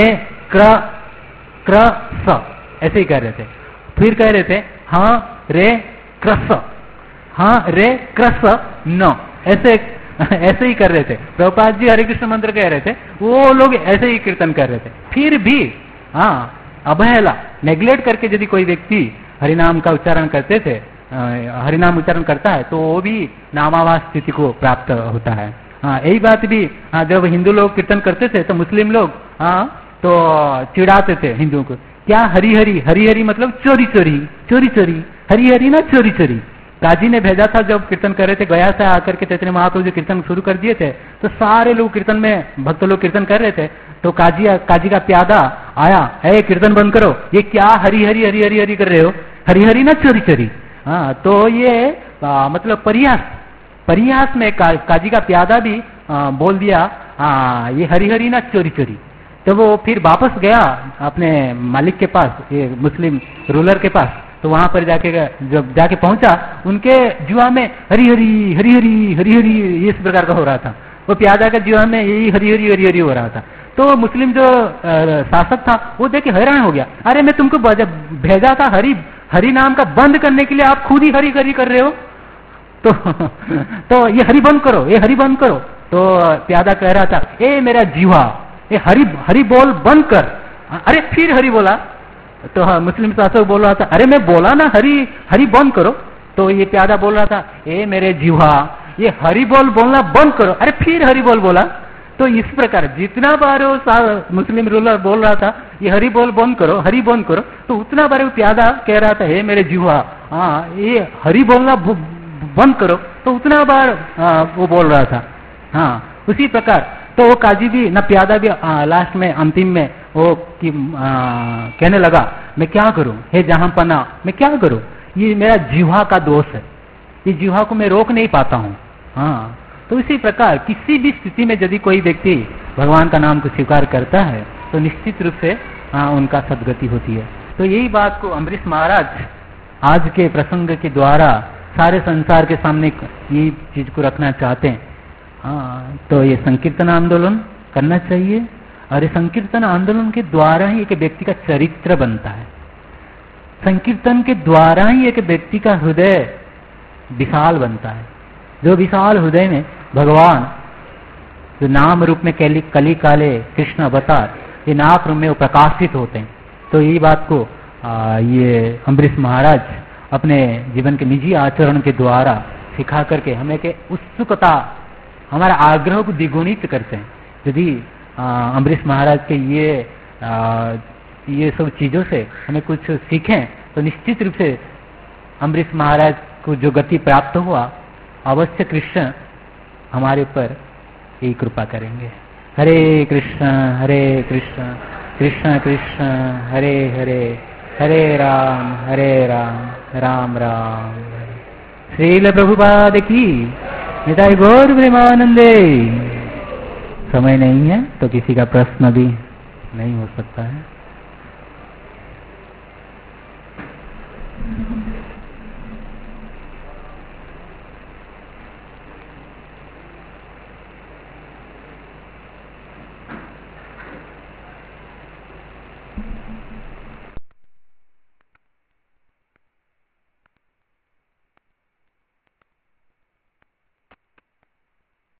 A: क्र स, ऐसे ही कह रहे थे। फिर कह रहे थे, हाँ रे क्रस, हाँ रे क्रस न, ऐसे ही कर रहे थे। प्रभुपाद जी हरे कृष्ण मंत्र कह रहे थे, वो लोग ऐसे ही कीर्तन कर रहे थे। फिर भी अवहेला, नेग्लेक्ट करके यदि कोई व्यक्ति हरिनाम का उच्चारण करते थे, हरिनाम उच्चारण करता है, तो वो भी नामावास स्थिति को प्राप्त होता है। यही बात भी जब हिंदू लोग कीर्तन करते थे, तो मुस्लिम लोग तो चिढ़ाते थे हिंदुओं को, क्या हरी हरी, हरी हरी मतलब चोरी चोरी, चोरी चोरी, हरी हरी ना चोरी चोरी। काजी ने भेजा था, जब कीर्तन कर रहे थे, गया से आकर के चैतन्य महाप्रभु जो कीर्तन शुरू कर दिए थे, तो सारे लोग कीर्तन में, भक्त लोग कीर्तन कर रहे थे। तो काजी का प्यादा आया, है कीर्तन बंद करो, ये क्या हरी हरी हरी हरी हरी कर रहे हो, हरी हरी ना चोरी चोरी। तो ये मतलब परिहास में काजी का प्यादा भी बोल दिया, ये हरी हरी ना चोरी चोरी। तो वो फिर वापस गया अपने मालिक के पास, ये मुस्लिम रूलर के पास। तो वहां पर जब जाके पहुंचा, उनके जुआ में हरी हरी हरी हरी हरी हरी इस प्रकार का हो रहा था। वो प्यादा का जुआ में यही हरी हरी हरी हरी हो रहा था। तो मुस्लिम जो शासक था, वो देख के हैरान हो गया, अरे मैं तुमको भेजा था हरि नाम का बंद करने के लिए, आप खुद ही हरी हरी कर रहे हो। तो ये हरि बंद करो, ये हरि बंद करो। तो प्यादा कह रहा था, ए मेरा जीवा, ये हरि बोल बंद कर। अरे फिर हरि बोला। तो मुस्लिम शासक बोल रहा था, अरे मैं बोला ना हरि बंद करो। तो ये प्यादा बोल रहा था, ए मेरे जीवा, ये हरि बोल बोलना बंद करो। अरे फिर हरि बोल बोला। तो इस प्रकार जितना बार वो मुस्लिम रूलर बोल रहा था, ये हरि बोल बंद करो, हरि बंद करो, तो उतना बार वो प्यादा कह रहा था, हे मेरे जीवा, ये हरि बोलना बंद करो, तो उतना बार वो बोल रहा था। उसी प्रकार तो वो काजी भी न प्यादा भी लास्ट में अंतिम में वो कहने लगा, मैं क्या करूं, हे जहां पना, मैं क्या करूं, ये मेरा जीवा का दोष है, ये जीवा को मैं रोक नहीं पाता हूं। तो इसी प्रकार किसी भी स्थिति में यदि कोई व्यक्ति भगवान का नाम को स्वीकार करता है, तो निश्चित रूप से उनका सदगति होती है। तो यही बात को अम्बरीश महाराज आज के प्रसंग के द्वारा सारे संसार के सामने यही चीज को रखना चाहते हैं। तो ये संकीर्तन आंदोलन करना चाहिए, और ये संकीर्तन आंदोलन के द्वारा ही एक व्यक्ति का चरित्र बनता है। संकीर्तन के द्वारा ही एक व्यक्ति का हृदय विशाल बनता है। जो विशाल हृदय में भगवान जो नाम रूप में कली काले कृष्ण अवतार, ये नाम रूप में वो प्रकाशित होते हैं। तो यही बात को ये अम्बरीश महाराज अपने जीवन के निजी आचरण के द्वारा सिखा करके हमें के उत्सुकता, हमारा आग्रह को द्विगुणित करते हैं। यदि अम्बरीश महाराज के ये सब चीजों से हमें कुछ सीखें, तो निश्चित रूप से अम्बरीश महाराज को जो गति प्राप्त हुआ, अवश्य कृष्ण हमारे ऊपर ये कृपा करेंगे। हरे कृष्ण कृष्ण कृष्ण हरे हरे, हरे राम राम राम। श्रील प्रभुपाद की निताई गौर प्रेमानंदे। समय नहीं है तो किसी का प्रश्न भी नहीं हो सकता है।